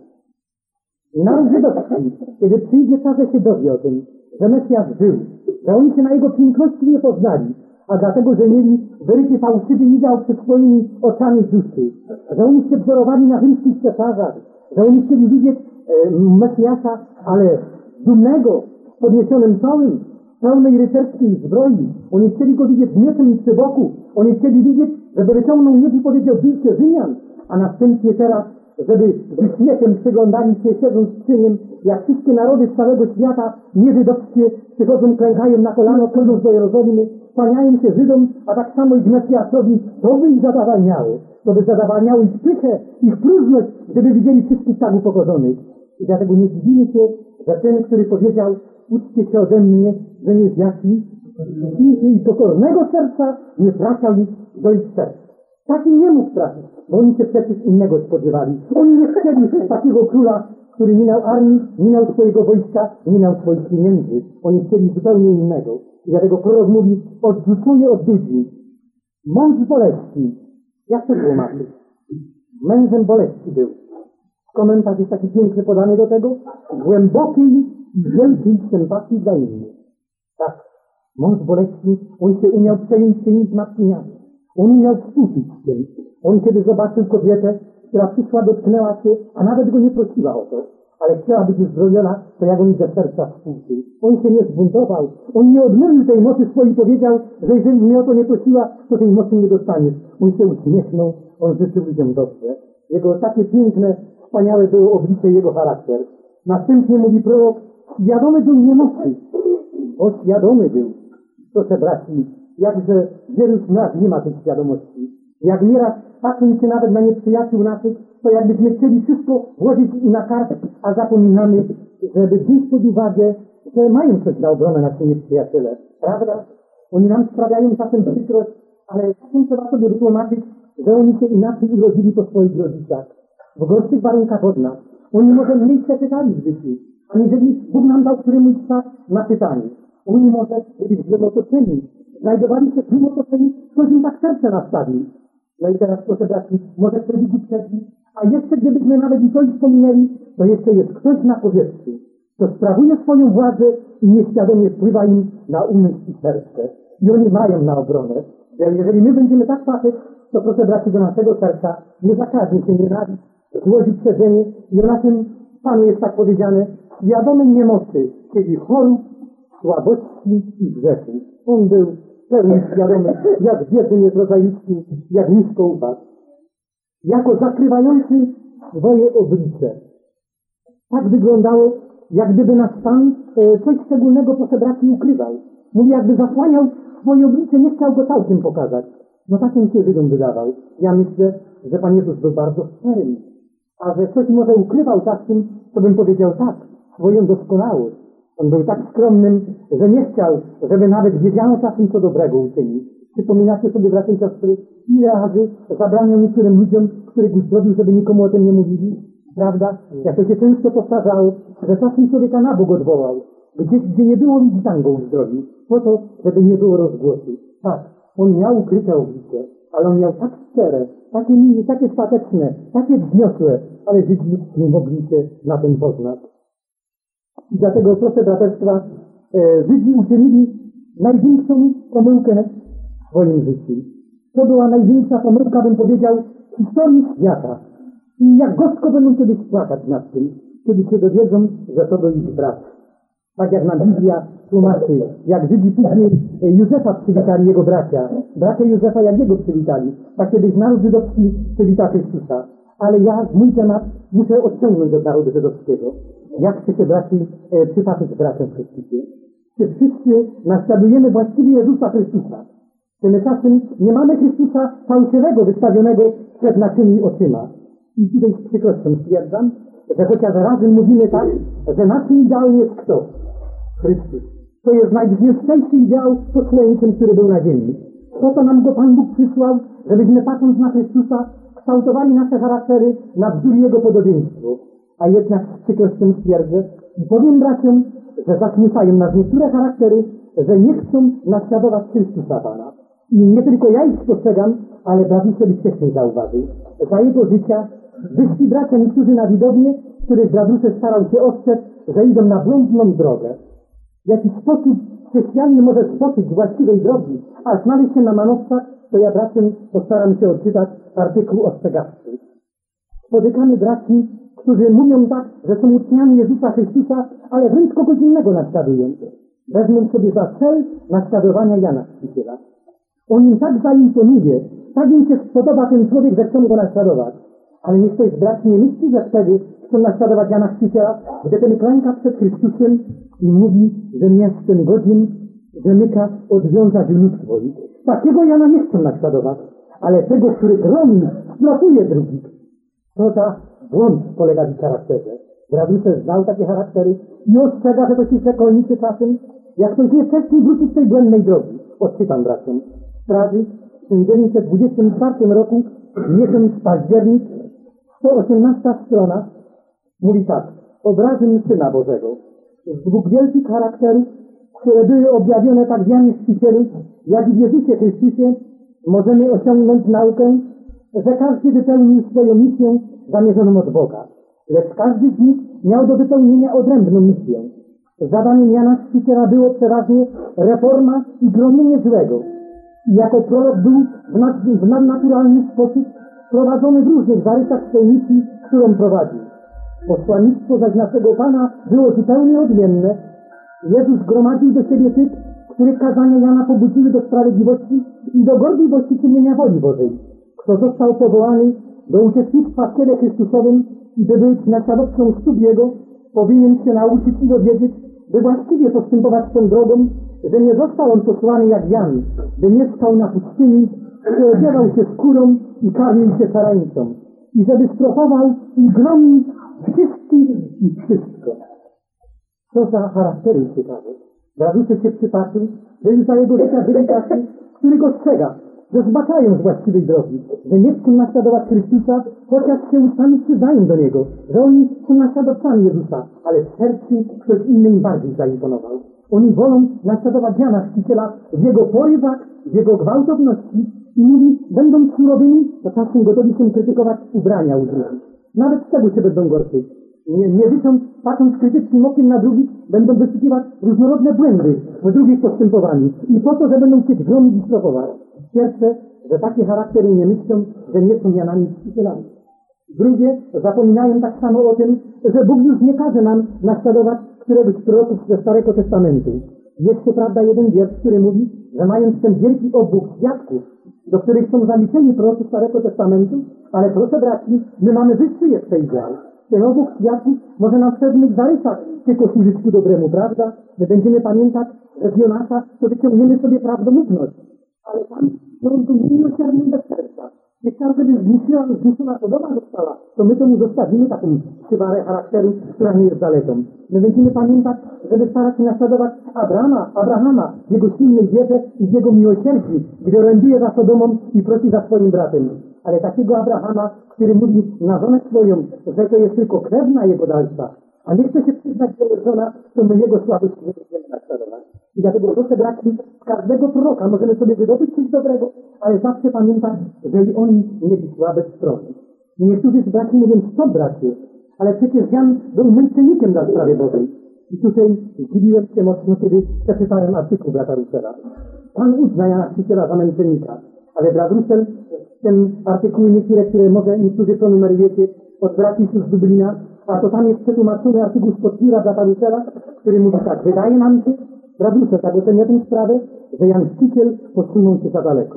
Naród żydowski, kiedy przyjdzie czas, że się dowie o tym, że Mesjasz żył, że oni się na jego piękności nie poznali, a dlatego, że mieli wyryty fałszywy ideał przed swoimi oczami duszy, że oni się wzorowali na rzymskich cesarzach, że oni chcieli widzieć Mesjasza, ale dumnego, z podniesionym czołem, pełnej rycerskiej zbroi. Oni chcieli go widzieć z mieczem i przy boku. Oni chcieli widzieć, żeby wyciągnął miecz i powiedział, bijcie Rzymian, a następnie teraz, żeby z śmiechem przyglądali się, siedząc z czyniem, jak wszystkie narody z całego świata, nieżydowskie, przychodzą, klękają na kolano, chodząc do Jerozolimy, kłaniają się Żydom, a tak samo i Mesjaszowi, to by ich zadawalniało. To by zadawalniało ich pychę, ich próżność, gdyby widzieli wszystkich tak upokorzonych. I dlatego nie dziwimy się, że ten, który powiedział, uczcie się ode mnie, że nie zjaśni, i pokornego serca nie trafiał do ich serc. Taki nie mógł trafić, bo oni się przecież innego spodziewali. Oni nie chcieli takiego króla, który nie miał armii, nie miał swojego wojska, nie miał swoich pieniędzy. Oni chcieli zupełnie innego. I dlatego prorok mówi, odrzucuje od ludzi. Mąż boleści. Jak to tłumaczyć? Mężem boleści był. Komentarz jest taki piękny podany do tego. Głębokiej i wielkiej sympatii dla innych. Tak, mąż boleści, on się umiał przejąć tymi zmartwieniami. On umiał współczuć z tym. On kiedy zobaczył kobietę, która przyszła, dotknęła się, a nawet go nie prosiła o to, ale chciała być uzdrowiona, to jak on ze serca współczuł. On się nie zbuntował. On nie odmówił tej mocy swojej, powiedział, że jeżeli mnie o to nie prosiła, to tej mocy nie dostaniesz. On się uśmiechnął, on życzył ludziom dobrze. Jego takie piękne, wspaniałe było oblicze, jego charakter. Następnie mówi prorok, świadomy był niemocy. O, świadomy był. Proszę braci, jakże wielu z nas nie ma tej świadomości. Jak nieraz patrząc się nawet na nieprzyjaciół naszych, to jakbyśmy chcieli wszystko włożyć na kartę, a zapominamy, żeby wziąć pod uwagę, że mają coś na obronę nasi nieprzyjaciele. Prawda? Oni nam sprawiają czasem przykrość, ale czasem trzeba sobie wytłumaczyć, że oni się inaczej urodzili po swoich rodzicach. W gorszych warunkach od nas. Oni może mniej przeczytali w życiu. A jeżeli Bóg nam dał któremuś czas na czytanie, oni może byli w złym otoczeniu. Znajdowali się w złym otoczeniu, ktoś im tak serce nastawił. No i teraz proszę braci, może wtedy głupieli, a jeszcze gdybyśmy nawet i to ich pominęli, to jeszcze jest ktoś na powierzchni, kto sprawuje swoją władzę i nieświadomie wpływa im na umysł i serce. I oni mają na obronę. Jeżeli my będziemy tak patrzeć, to proszę braci, do naszego serca nie zakażnie się nienawiść, złożyć przedzenie i o naszym Panu jest tak powiedziane, świadomy niemocy, czyli chorób, słabości i grzechu. On był pełny świadomy, jak biedny jest rodzajski, jak nisko upadł. Jako zakrywający swoje oblicze. Tak wyglądało, jak gdyby nasz Pan coś szczególnego, proszę braci, ukrywał. Mówi, jakby zasłaniał swoje oblicze, nie chciał go całkiem pokazać. No takim się Żydom wydawał. Ja myślę, że Pan Jezus był bardzo szczerym. A że coś może ukrywał czasem, to bym powiedział tak, swoją doskonałość. On był tak skromnym, że nie chciał, żeby nawet wiedziano czasem, co dobrego uczynił. Przypominacie sobie, bracia i siostry, ile razy zabraniał niektórym ludziom, których uzdrowił, żeby nikomu o tym nie mówili? Prawda? Jak to się często powtarzało, że czasem człowieka na Bóg odwołał. Gdzie nie było ludzi, tam go uzdrowił. Po to, żeby nie było rozgłosu. Tak, on miał ukryte oblicze, ale on miał tak szczere, takie miłe, takie stateczne, takie wzniosłe, ale Żydzi nie mogli się na tym poznać. I dlatego, proszę braterstwa, Żydzi uczynili największą pomyłkę w swoim życiu. To była największa pomyłka, bym powiedział, w historii świata. I jak gorzko będą kiedyś płakać nad tym, kiedy się dowiedzą, że to był ich brat. Tak jak nam Biblia tłumaczy, jak Żydzi później Józefa przywitali, jego bracia. Bracia Józefa jak jego przywitali. Tak kiedyś naród żydowski przywita Chrystusa. Ale ja mój temat muszę odciągnąć od narodu żydowskiego. Jak chce się braci przypatrzeć braciom w Chrystusie? Czy wszyscy naśladujemy właściwie Jezusa Chrystusa? Czy my czasem nie mamy Chrystusa fałszywego, wystawionego przed naszymi oczyma? I tutaj z przykrością stwierdzam, że chociaż razem mówimy tak, że naszym ideałem jest kto? Chrystus. To jest najwzniosłejszy ideał posłanniczym, który był na ziemi. Po to nam go Pan Bóg przysłał, żebyśmy patrząc na Chrystusa kształtowali nasze charaktery na wzór Jego podobieństwo. A jednak z przykrością stwierdzę i powiem braciom, że zasmucają nas niektóre charaktery, że nie chcą naśladować Chrystusa Pana. I nie tylko ja ich spostrzegam, ale brat sobie wcześniej zauważył. Za jego życia wyszli bracia niektórzy na widownię, których brat starał się ostrzec, że idą na błędną drogę. W jaki sposób chrześcijanin może spoczyć z właściwej drogi, a znaleźć się na manowcach, to ja braciom postaram się odczytać artykuł ostrzegawczy. Spotykamy braci, którzy mówią tak, że są uczniami Jezusa Chrystusa, ale wręcz kogoś innego naśladują. Wezmą sobie za cel naśladowania Jana Chrzciciela. On im tak zaimponuje, tak im się spodoba ten człowiek, że chcą go naśladować. Ale niech ktoś z braci nie myśli, że wtedy chcą naśladować Jana Chrzciciela, gdy ten klęka przed Chrystusem i mówi, że nie jestem godzien, zamyka, odwiązać lud swoich. Takiego Jana nie chcą naśladować, ale tego, który gromi, splotuje drugich. To za błąd polega w charakterze. Bradusel znał takie charaktery i ostrzega, że to się przekolniczy czasem, jak ktoś nie wcześniej wróci z tej błędnej drogi. Odczytam braciom. Straży w 1924 roku, miesiąc październik, 118 strona, mówi tak: obrazy Syna Bożego. Z dwóch wielkich charakterów, które były objawione tak w Janie Chrzcicielu, jak i w Jezusie Chrystusie, możemy osiągnąć naukę, że każdy wypełnił swoją misję zamierzoną od Boga. Lecz każdy z nich miał do wypełnienia odrębną misję. Zadaniem Jana Chrzciciela było przeważnie reforma i gronienie złego. I jako prorok był w nadnaturalny sposób prowadzony w różnych zarysach swej misji, którą prowadził. Posłannictwo zaś naszego Pana było zupełnie odmienne. Jezus zgromadził do siebie tych, których kazania Jana pobudziły do sprawiedliwości i do gorliwości czynienia woli Bożej. Kto został powołany do uczestnictwa w ciele Chrystusowym i by być naśladowcą stóp Jego, powinien się nauczyć i dowiedzieć, by właściwie postępować tą drogą, że nie został on posłany jak Jan, by mieszkał na pustyni, przyodziewał się skórą i karmił się szarańcą, i żeby strofował i gromił wszystkich i wszystko. Co za charaktery ciekawe. Bradusel się przypatrzył, że już za jego życia byli tacy, których ostrzega, że zbaczają z właściwej drogi, że nie chcą naśladować Chrystusa, chociaż się ustami przyznają do Niego, że oni są naśladowcami Jezusa, ale w sercu ktoś inny im bardziej zaimponował. Oni wolą naśladować Jana Chrzciciela w jego porywach, w jego gwałtowności i mówi, będąc surowymi, to czasem gotowi są krytykować ubrania u drugich. Nawet z tego się będą gorszyć. Nie wyciąć, patrząc krytycznym okiem na drugich, będą wyszukiwać różnorodne błędy w drugich postępowaniu i po to, że będą chcieć gromić i strofować. Pierwsze, że takie charaktery nie myślą, że nie są Janami Chrzcicielami. Drugie, zapominają tak samo o tym, że Bóg już nie każe nam naśladować któregoś proroków ze Starego Testamentu. Jest co prawda jeden wiersz, który mówi, że mając ten wielki obłok świadków, do których są zaliczeni prorocy Starego Testamentu, ale proszę braci, my mamy wyższy jeszcze ideał. Ten obłok świadków może nam w pewnych zarysach tylko służyć ku dobremu, prawda? My będziemy pamiętać, że z Jonasza to wyciągniemy sobie prawdomówność. Ale Pan, on tu miłosierny bez serca. Nie chciał, żeby zniszczona Sodoma została, to my to mu zostawimy taką przywarę charakteru, która nie jest zaletą. My będziemy pamiętać, żeby starać się naśladować Abrahama, w jego silnej wierze i w jego miłosierdziu, gdy oręduje za Sodomą i prosi za swoim bratem. Ale takiego Abrahama, który mówi na żonę swoją, że to jest tylko krewna jego dalsza, a nie chce się przyznać, że jest żona, to my jego słabość nie będziemy naśladować. I dlatego proszę braci, z każdego proroka możemy sobie wydobyć coś dobrego, ale zawsze pamiętać, że i oni mieli słabe strony. I niektórzy z braci mówią, stop bracie, ale przecież Jan był męczennikiem dla sprawy Bożej. I tutaj zdziwiłem się mocno, kiedy przeczytałem artykuł brata Russella. Pan uzna Jana Chrzciciela za męczennika, ale brat Russell w tym artykułu niektóre, które może niektórzy to numer wiecie, od braci z Dublina, a to tam jest przetłumaczony artykuł z podpióra brata Russella, który mówi tak: wydaje nam się, brat Russell tak ocenia tę sprawę, że Jan Chrzciciel posunął się za daleko.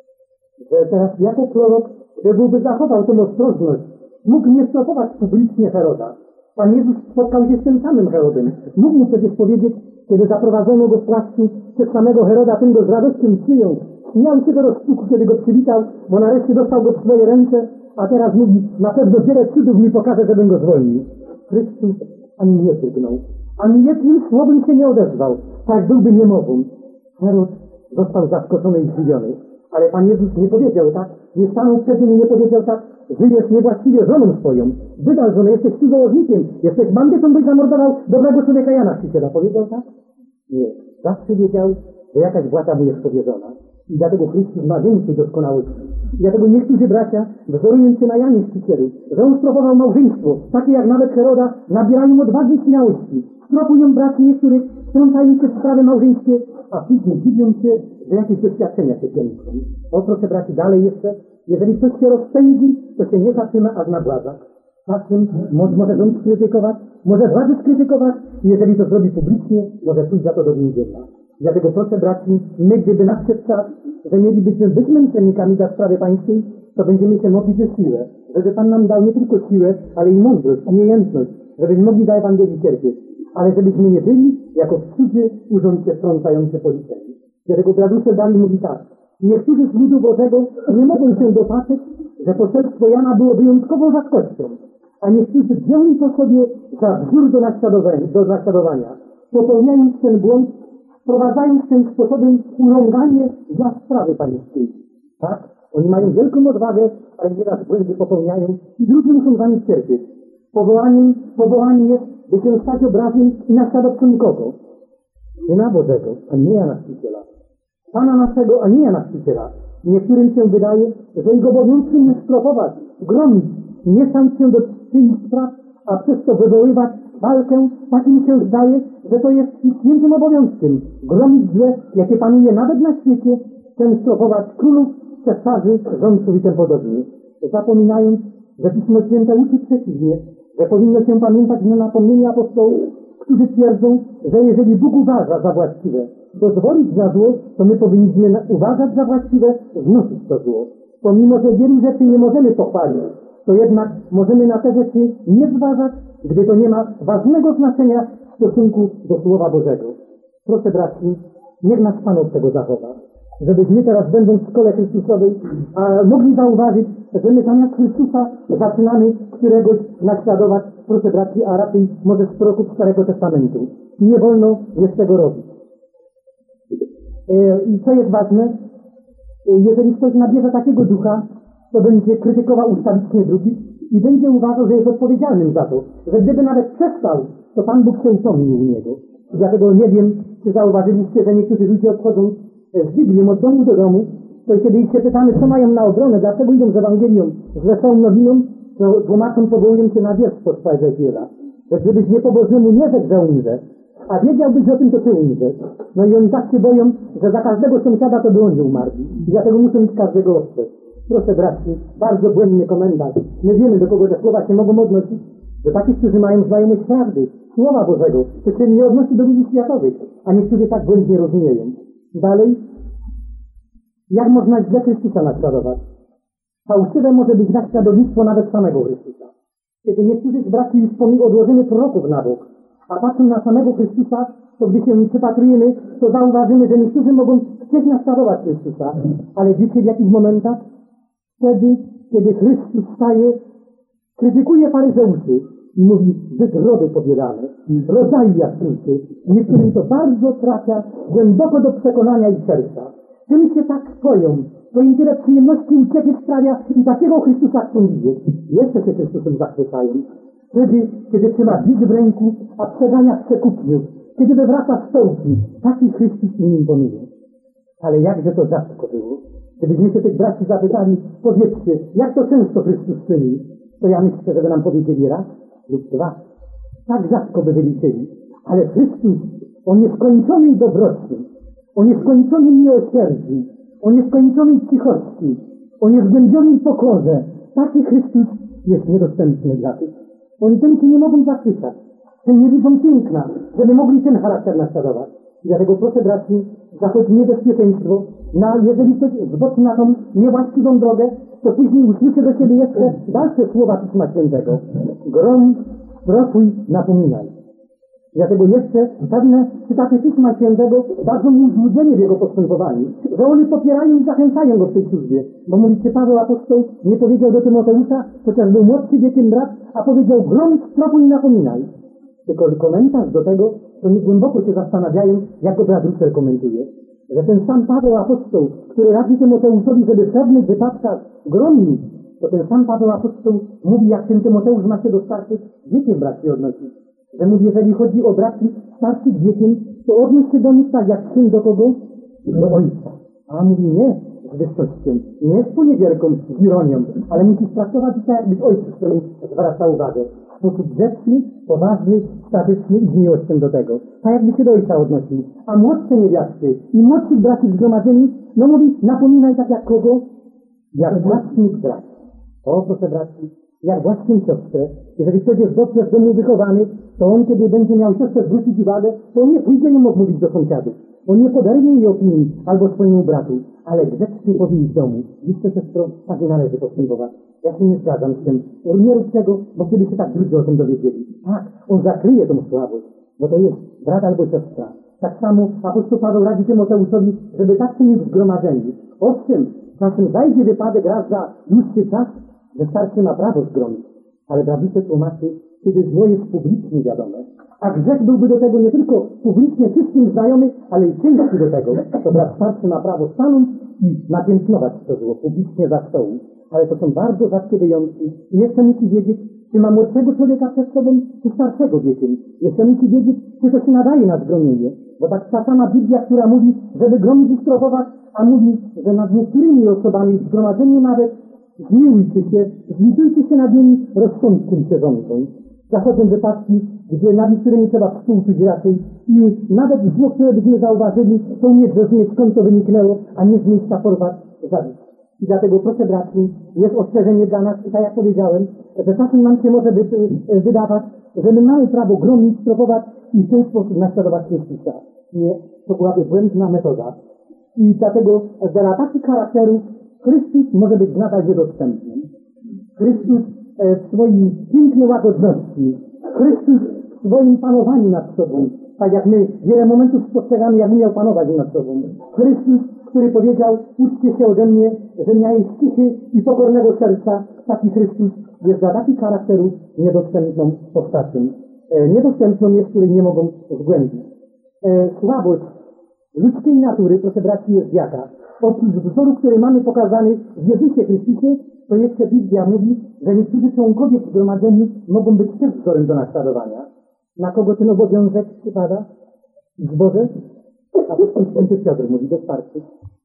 Że teraz jako prorok, że byłby zachował tę ostrożność, mógł nie strofować publicznie Heroda. Pan Jezus spotkał się z tym samym Herodem. Mógł mu przecież powiedzieć, kiedy zaprowadzono go w płaszczu przez samego Heroda, ten go z radością przyjął. Śmiał się do rozpuku, kiedy go przywitał, bo nareszcie dostał go w swoje ręce, a teraz mówi, na pewno wiele cudów mi pokaże, żebym go zwolnił. Chrystus ani nie drgnął, ani jednym słowem się nie odezwał, tak byłby niemową. Herod został zaskoczony i zdziwiony. Ale Pan Jezus nie powiedział tak, nie stanął przed nim i nie powiedział tak, żyjesz niewłaściwie żoną swoją, wydal żonę, jesteś cudzołóżnikiem, jesteś bandytą, byś zamordował dobrego człowieka Jana Chrzciciela. Powiedział tak? Nie. Zawsze wiedział, że jakaś władza mu jest powierzona. I dlatego Chrystus ma więcej doskonałości. I dlatego niektórzy bracia, wzorując się na Janie Chrzcicielu, że on sprowował małżeństwo, takie jak nawet Heroda, nabierają odwagi i śmiałości. Strofują braci niektórych, wtrącają się w sprawy małżeńskie, a później dziwią się, że jakieś doświadczenia się piękną. O proszę braci, dalej jeszcze, jeżeli ktoś się rozpędzi, to się nie zatrzyma aż na błazach. Czasem może rząd skrytykować, może władzy skrytykować i jeżeli to zrobi publicznie, może pójść za to do więzienia. Dlatego proszę braci, my gdyby nadszedł czas, że mielibyśmy być męczennikami dla sprawy pańskiej, to będziemy się modlić o siłę, żeby Pan nam dał nie tylko siłę, ale i mądrość, umiejętność, żebyśmy mogli za Ewangelię cierpieć, ale żebyśmy nie byli jako cudzy urząd się wtrącający po liczeniu. Dlatego brat Russell dalej mówi tak: niektórzy z ludu Bożego nie mogą się dopatrzeć, że poselstwo Jana było wyjątkową rzadkością, a niektórzy wzięli to sobie za wzór do naśladowania, popełniając ten błąd, wprowadzając tym sposobem urąganie dla sprawy pańskiej. Tak? Oni mają wielką odwagę, ale nieraz błędy popełniają i ludzie muszą za nich cierpieć. Powołanie jest, by się stać obrazem i naśladowcą kogo? Syna Bożego, a nie Jana Chrzciciela. Pana naszego, a nie Jana Chrzciciela. Niektórym się wydaje, że ich obowiązkiem jest strofować, gromić, mieszać się do czyichś spraw, a przez to wywoływać walkę. Tak im się zdaje, że to jest ich świętym obowiązkiem. Gromić złe, jakie panuje nawet na świecie, ten strofować królów, cesarzy, rządców i tym podobnie. Zapominając, że Pismo Święte uczy przeciwnie, że powinno się pamiętać na napomnienie apostołów, którzy twierdzą, że jeżeli Bóg uważa za właściwe dozwolić za zło, to my powinniśmy uważać za właściwe znosić to zło. Pomimo, że wielu rzeczy nie możemy pochwalić, to jednak możemy na te rzeczy nie zważać, gdy to nie ma ważnego znaczenia w stosunku do Słowa Bożego. Proszę braci, niech nas Pan od tego zachowa, żebyśmy teraz, będąc w szkole Chrystusowej, mogli zauważyć, że my zamiast Chrystusa zaczynamy któregoś naśladować, proszę braci, a raczej może z proroków Starego Testamentu. Nie wolno jest tego robić. I co jest ważne, jeżeli ktoś nabierze takiego ducha, to będzie krytykował ustawicznie drugich i będzie uważał, że jest odpowiedzialnym za to, że gdyby nawet przestał, to Pan Bóg się upomni u niego. I dlatego nie wiem, czy zauważyliście, że niektórzy ludzie odchodzą z Biblią od domu do domu, to kiedy ich się pytamy, co mają na obronę, dlaczego idą z Ewangelią, z wesołą nowiną, to tłumaczą, powołują się na wiersz pod Ezechiela, że gdybyś niepobożnemu nie rzekł, że umrze, a wiedziałbyś o tym, to ty umrzesz. No i oni tak się boją, że za każdego sąsiada to by oni umarli. I dlatego muszą mieć każdego ostrzec. Proszę braci, bardzo błędny komentarz. My wiemy, do kogo te słowa się mogą odnosić. Do takich, którzy mają znajomość prawdy, Słowa Bożego, to się nie odnosi do ludzi światowych, a niektórzy tak błędnie rozumieją. Dalej, jak można źle Chrystusa naśladować? Fałszywe może być naśladownictwo nawet samego Chrystusa. Kiedy niektórzy z braci już odłożymy proroków na bok, a patrzą na samego Chrystusa, to gdy się przypatrujemy, to zauważymy, że niektórzy mogą chcieć naśladować Chrystusa, ale wiecie w jakich momentach? Wtedy, kiedy Chrystus staje, krytykuje faryzeuszy i mówi, wygrody pobiedane, rodzaje jaskółki. Niektórym to bardzo trafia głęboko do przekonania i serca. Tym się tak stoją, to im tyle przyjemności uciechy sprawia i takiego Chrystusa chcą widzieć. Jeszcze się Chrystusem zachwycają. Wtedy, kiedy trzyma bić w ręku, a przegania przekupniów, kiedy wywraca stołki, taki Chrystus im imponuje. Ale jakże to rzadko było. Gdybyśmy się tych braci zapytali, powiedzcie, jak to często Chrystus czyni, to ja myślę, żeby nam powiedzieli raz lub dwa. Tak rzadko by wyliczyli. Ale Chrystus, On jest skończony i dobroczny. On jest skończony miłosierdzny. On jest skończony cichości. On jest głębiony i pokorze. Taki Chrystus jest niedostępny dla tych. Oni tym się nie mogą zachwycać. Tym nie widzą piękna, żeby mogli ten charakter naśladować. I dlatego proszę braci, zachodzi niebezpieczeństwo. Jeżeli ktoś zboczy na tą niewłaściwą drogę, to później usłyszy do siebie jeszcze dalsze słowa Pisma Świętego. Groń, strofuj, napominaj. Dlatego jeszcze pewne cytaty Pisma Świętego dadzą mu złudzenie w jego postępowaniu, że one popierają i zachęcają go w tej służbie. Bo mówi, czy Paweł apostoł nie powiedział do Tymoteusza, chociaż był młodszy wiekiem brat, a powiedział groń, strofuj i napominaj. Tylko komentarz do tego, to nie głęboko się zastanawiają, jak go brat Rucer komentuje. Że ten sam Paweł apostoł, który radzi Tymoteuszowi, żeby w pewnych wypadkach gromił, to ten sam Paweł apostoł mówi, jak ten Tymoteusz ma się do starszych wiekiem braci odnosić. Że mówi, jeżeli chodzi o braci starszych wiekiem, to odnieść się do nich tak, jak syn do kogo? Do ojca. A mówi, nie z wyższością, nie z poniewierką, z ironią, ale musisz traktować tak, jakbyś ojciec, którym zwraca uwagę. W sposób grzeczny, poważny, statyczny i z miłością do tego. Tak jakby się do ojca odnosił. A młodsze niewiasty i młodszych braci zgromadzeni, no mówi, napominaj tak jak kogo? Jak własnych braci. O, proszę braci, jak własną siostrę. Jeżeli ktoś jest dobrze w domu wychowany, to on, kiedy będzie miał siostrę zwrócić uwagę, to on nie pójdzie ją odmówić do sąsiadów. On nie poderwie jej opinii albo swojemu bratu, ale grzecznie powie w domu. Wiesz, siostro, tak nie należy postępować. Ja się nie zgadzam z tym. Nie rób tego, bo kiedy się tak ludzie o tym dowiedzieli. Tak, on zakryje tą słabość, bo to jest brat albo siostra. Tak samo apostoł Paweł radzi Tymoteuszowi, żeby tak czynił w zgromadzeniu. Owszem, czasem zajdzie wypadek raz za dłuższy czas, że starszy ma prawo zgromić. Ale prawice tłumaczy, kiedy zło jest publicznie wiadome, a grzech byłby do tego nie tylko publicznie wszystkim znajomy, ale i ciężki do tego, to brat starszy ma prawo stanąć i napiętnować to zło publicznie za stołu. Ale to są bardzo rzadkie wyjątki i jeszcze musi wiedzieć, czy ma młodszego człowieka przed sobą, czy starszego wiekiem. Jeszcze musi wiedzieć, czy to się nadaje na zgromienie. Bo tak ta sama Biblia, która mówi, żeby gromić i strofować, a mówi, że nad niektórymi osobami w zgromadzeniu nawet zmiłujcie się, zlitujcie się nad nimi rozsądkiem się rządzą. Zachodzą wypadki, gdzie nad niektórymi trzeba współczuć raczej i nawet zło, które byśmy zauważyli, to umieć zrozumieć, skąd to wyniknęło, a nie z miejsca porwać, zabić. I dlatego, proszę braci, jest ostrzeżenie dla nas, i tak jak powiedziałem, że czasem nam się może wydawać, że my mamy prawo gromić, strofować i w ten sposób naśladować Chrystusa. Nie, to byłaby błędna metoda. I dlatego dla takich charakterów Chrystus może być nadal niedostępny. Chrystus w swojej pięknej łagodności, Chrystus w swoim panowaniu nad sobą, tak jak my wiele momentów spostrzegamy, jak miał panować nad sobą. Chrystus, który powiedział, uczcie się ode mnie, że miałem cichy i pokornego serca, taki Chrystus jest dla takich charakterów niedostępną postacią. Niedostępną jest, której nie mogą zgłębić. Słabość ludzkiej natury, proszę braci, jest jaka? Oprócz wzoru, który mamy pokazany w Jezusie Chrystusie, to jeszcze Biblia mówi, że niektórzy członkowie w zgromadzeniu mogą być też wzorem do naśladowania. Na kogo ten obowiązek przypada? Zboże? A potem święty Piotr mówi do starszych.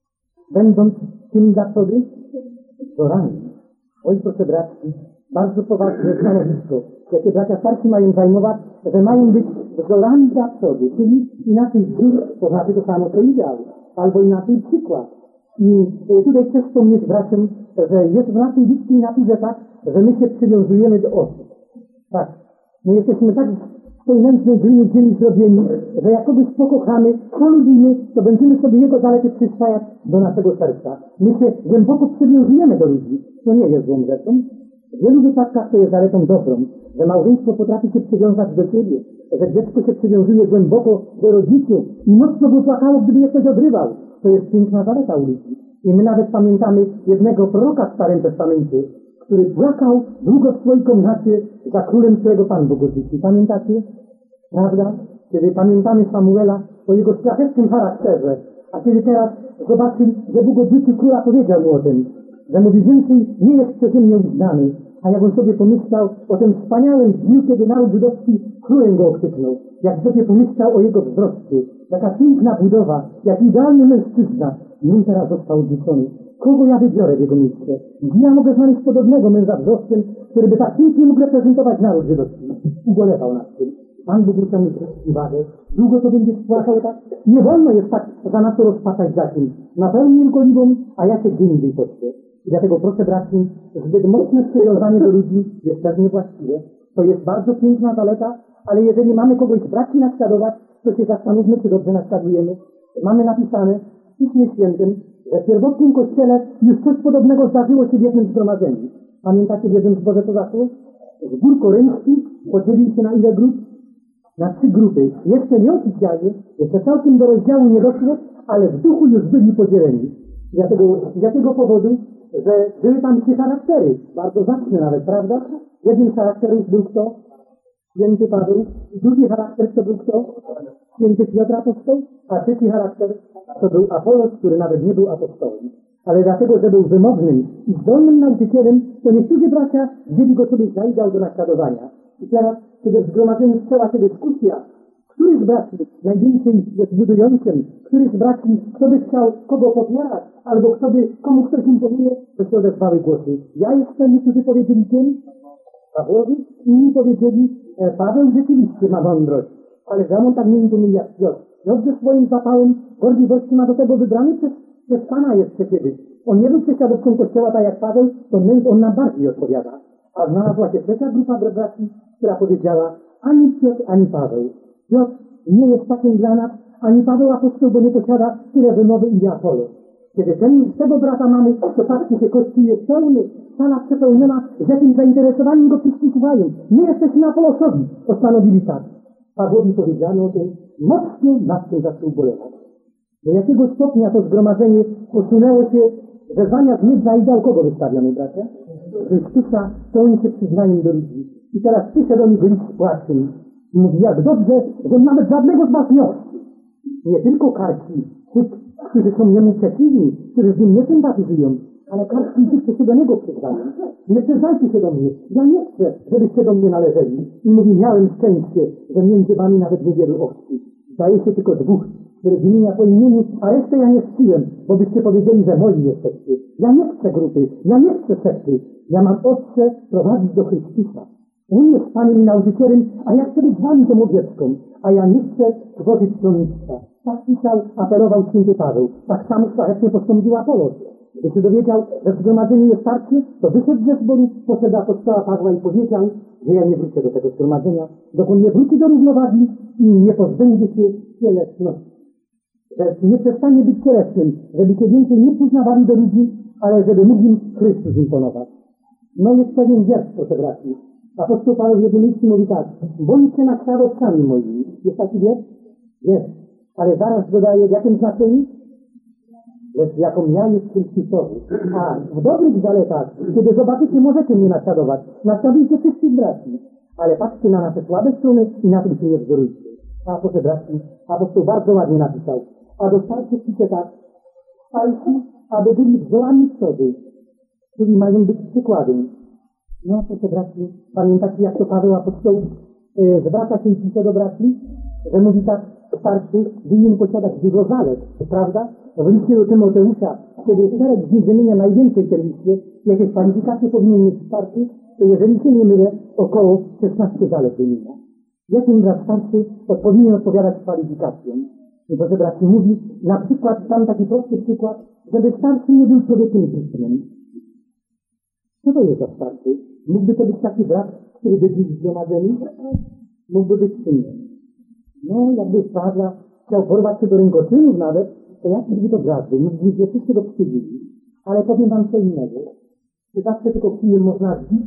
Będąc tym dla przody? Wzorami. Oj, proszę braci, bardzo poważne stanowisko, jakie bracia starsi mają zajmować, że mają być wzorami dla przody, czyli inaczej wzór, to znaczy to samo co ideał, albo inaczej przykład. I tutaj chcę wspomnieć braciom, że jest w naszej ludzkiej naturze tak, że my się przywiązujemy do osób. Tak. My jesteśmy tak w tej nędznej glinie ziemi zrobieni, że jak kogoś pokochamy, polubimy, to będziemy sobie jego zalety przyswajać do naszego serca. My się głęboko przywiązujemy do ludzi. To nie jest złą rzeczą. W wielu wypadkach to jest zaletą dobrą, że małżeństwo potrafi się przywiązać do siebie, że dziecko się przywiązuje głęboko do rodziców i mocno by płakało, gdyby je ktoś odrywał. To jest piękna zaleta u ludzi. I my nawet pamiętamy jednego proroka w Starym Testamencie, który płakał długo w swojej komnacie za królem, którego Pan Bóg odrzucił. Pamiętacie? Prawda? Kiedy pamiętamy Samuela o jego szlachetnym charakterze, a kiedy teraz zobaczył, że Bóg odrzucił króla, powiedział mu o tym, że mówi, więcej nie jest przeze mnie uznany. A jak on sobie pomyślał o tym wspaniałym dniu, kiedy naród żydowski królem go okrzyknął, jak sobie pomyślał o jego wzroście, jaka piękna budowa, jak idealny mężczyzna, i on teraz został odrzucony. Kogo ja wybiorę w jego miejsce? Gdzie ja mogę znaleźć podobnego męża wzrostem, który by tak pięknie mógł reprezentować naród żydowski? Ubolewał nad tym. Pan Bóg musiał mieć uwagę. Długo to będzie spłakał tak? Nie wolno jest tak za nas rozpaczać za kimś. Napełnię goливą, a ja się gdzie indziej poczkę. I dlatego proszę braci, zbyt mocne przywiązanie do ludzi jest też niewłaściwe. To jest bardzo piękna zaleta, ale jeżeli mamy kogoś braci naśladować, to się zastanówmy, czy dobrze naśladujemy. Mamy napisane w Piśmie Świętym, że w pierwotnym Kościele już coś podobnego zdarzyło się w jednym zgromadzeniu. Pamiętacie, w jednym zborze to zaszło? Zbór koryncki podzielił się na ile grup? Na 3 grupy. Jeszcze nieoficjalnie, jeszcze całkiem do rozdziału nie doszło, ale w duchu już byli podzieleni. Z jakiego powodu? Że były tam 3 charaktery, bardzo zacne nawet, prawda? Jednym z charakterów był kto? Święty Paweł. Drugi charakter to był kto? Święty Piotr apostoł. A trzeci charakter to był Apolos, który nawet nie był apostołem. Ale dlatego, że był wymownym i zdolnym nauczycielem, to niektórzy bracia wzięli go sobie za ideał do naśladowania. I teraz, kiedy w zgromadzeniu stała się dyskusja, który z braci najwięcej jest budującym, który z braci, kto by chciał kogo popierać, albo komu ktoś imponuje, to się odezwały głosy. Ja jestem, niektórzy powiedzieli tym, Pawłowi, inni powiedzieli, Paweł rzeczywiście ma mądrość, ale że on tak nie imponuje jak Piotr. Piotr ze swoim zapałem gorliwości ma do tego wybrany przez Pana jeszcze kiedyś. On nie był prześladowcą Kościoła tak jak Paweł, to on nam bardziej odpowiada. A znalazła się trzecia grupa braci, która powiedziała, ani Piotr, ani Paweł. Piotr nie jest takim dla nas, ani Paweł apostoł, bo nie posiada tyle wymowy, ile Apolos. Kiedy tego brata mamy, to patrzcie się, Kościół jest pełny, sala przepełniona, z jakim zainteresowaniem go wszyscy słuchają. My jesteśmy Apolosowi, postanowili tak. Pawłowi powiedziano o tym, mocno nad tym zaczął ubolewać. Do jakiego stopnia to zgromadzenie posunęło się, że zamiast mieć za ideał kogo wystawiamy, bracia? Chrystusa, to oni się przyznają do ludzi. I teraz pisze do nich list z płaczem. I mówi, jak dobrze, że nawet żadnego z was nie ochrzcił. Nie tylko karci tych, którzy są jemu przeciwni, którzy z nim nie sympatyzują, ale karci tych, którzy się do niego przyznają. Nie przyznajcie się do mnie. Ja nie chcę, żebyście do mnie należeli. I mówi, miałem szczęście, że między wami nawet niewielu ochrzcił. Zdaje się tylko dwóch, które wymienia po imieniu, a resztę ja nie czciłem, bo byście powiedzieli, że moi jesteście. Ja nie chcę grupy, ja nie chcę sekty. Ja mam Otce prowadzić do Chrystusa. On jest Panem i nauczycielem, a ja chcę być z wami tą owieczką, a ja nie chcę tworzyć stronnictwa. Tak pisał, apelował święty Paweł. Tak samo szlachetnie postąpił Apolos. Gdy się dowiedział, że zgromadzenie jest starcie, to wyszedł ze zboru, poszedł do apostoła Pawła i powiedział, że ja nie wrócę do tego zgromadzenia, dokąd nie wróci do równowagi i nie pozbędzie się cielesności. Że nie przestanie być cielesnym, żeby się więcej nie przyznawali do ludzi, ale żeby mógł im Chrystus imponować. No jest pewien wiersz, proszę braci. Apostoł Paweł w jednym miejscu mówi tak: bądźcie naśladowcami moimi. Jest taki wiersz? Jest. Ale zaraz dodaje, w jakim znaczeniu? Lecz jaką ja jest Chrystusowy. A w dobrych zaletach, kiedy zobaczycie, możecie mnie naśladować. Naśladujcie wszystkich braci. Ale patrzcie na nasze słabe strony i na tym się nie wzorujcie. A proszę braci, apostoł bardzo ładnie napisał. A do starszych pisze tak: starsi, aby byli wzorami przodu, czyli mają być przykładem. No proszę braci, pamiętacie, jak to Paweł apostoł zwraca się i pisze do braci, że mówi tak: starszy winien posiadać dużo zalet, prawda? W liście do Tymoteusza, kiedy szereg z nich wymienia najwięcej w tym liście, jakie kwalifikacje powinien mieć starszy, to jeżeli się nie mylę, około 16 zalet wymienia. Jakim brat starszy powinien odpowiadać kwalifikacjom? I proszę braci, mówi na przykład, tam taki prosty przykład, żeby starszy nie był człowiekiem grzesznym. Co to jest za starszy? Mógłby to być taki brat, który by był zgromadzeni? Mógłby być synem. No, jakby Pawła chciał porwać się do rękoczynów nawet, to jakiś by to brat był, mógłby się wszyscy go wstydzili. Ale powiem wam co innego. Czy zawsze tylko chwilę można zbić?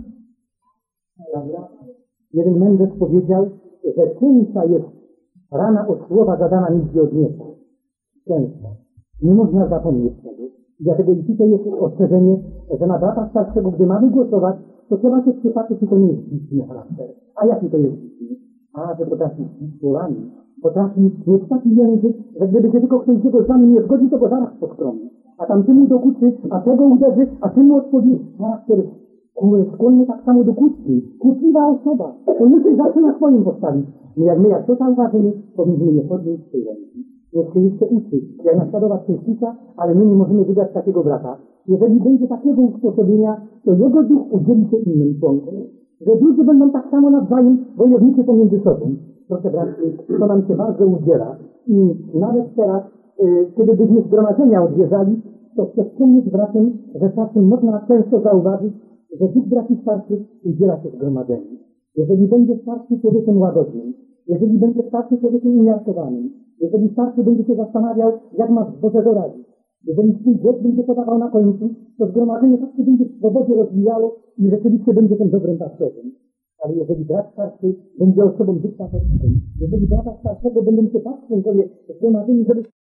Jeden mędrzec powiedział, że ciężka jest rana od słowa zadana nigdzie od nieba. Często. Nie można zapomnieć tego. Dlatego i tutaj jest ostrzeżenie, że na brata starszego, gdy ma wygłosować, to trzeba się przypatrzeć, czy to nie jest zbitny charakter. A jaki to jest zbitny? A, że potrafi zbić słowami. Potrafi mieć taki język, że gdyby się tylko ktoś z jego zdania nie zgodzi, to go zaraz postroni. A tam ty mu dokuczy, a tego uderzy, a ty mu odpowie. Charakter skłonny tak samo do kłótni. Kłótliwa osoba. On musi zawsze na swoim postawić. Jak to zauważymy, powinniśmy nie podjąć tej ręki. Niech się jeszcze uczy, jak naśladować Chrystusa, ale my nie możemy wybrać takiego brata. Jeżeli będzie takiego usposobienia, to jego duch udzieli się innym członkom. Że ludzie będą tak samo nawzajem wojownicy pomiędzy sobą. Proszę braci, to nam się bardzo udziela. I nawet teraz, kiedy byśmy zgromadzenia odwiedzali, to chcę wspomnieć bratem, że czasem można często zauważyć, że tych braci starszych udziela się zgromadzeniu. Jeżeli będzie starszy człowiekiem łagodnym, jeżeli będzie starszy człowiekiem umiarkowanym, jeżeli starszy będzie się zastanawiał, jak ma z Bożego radzić, jeżeli swój głos będzie podawał na końcu, to zgromadzenie tak się będzie w swobodzie rozwijało i rzeczywiście będzie tym dobrym pasterzem. Ale jeżeli brat starszy będzie osobą dyktatoryczną, jeżeli brata starszego będą się patrzeć, zgromadzeni, żeby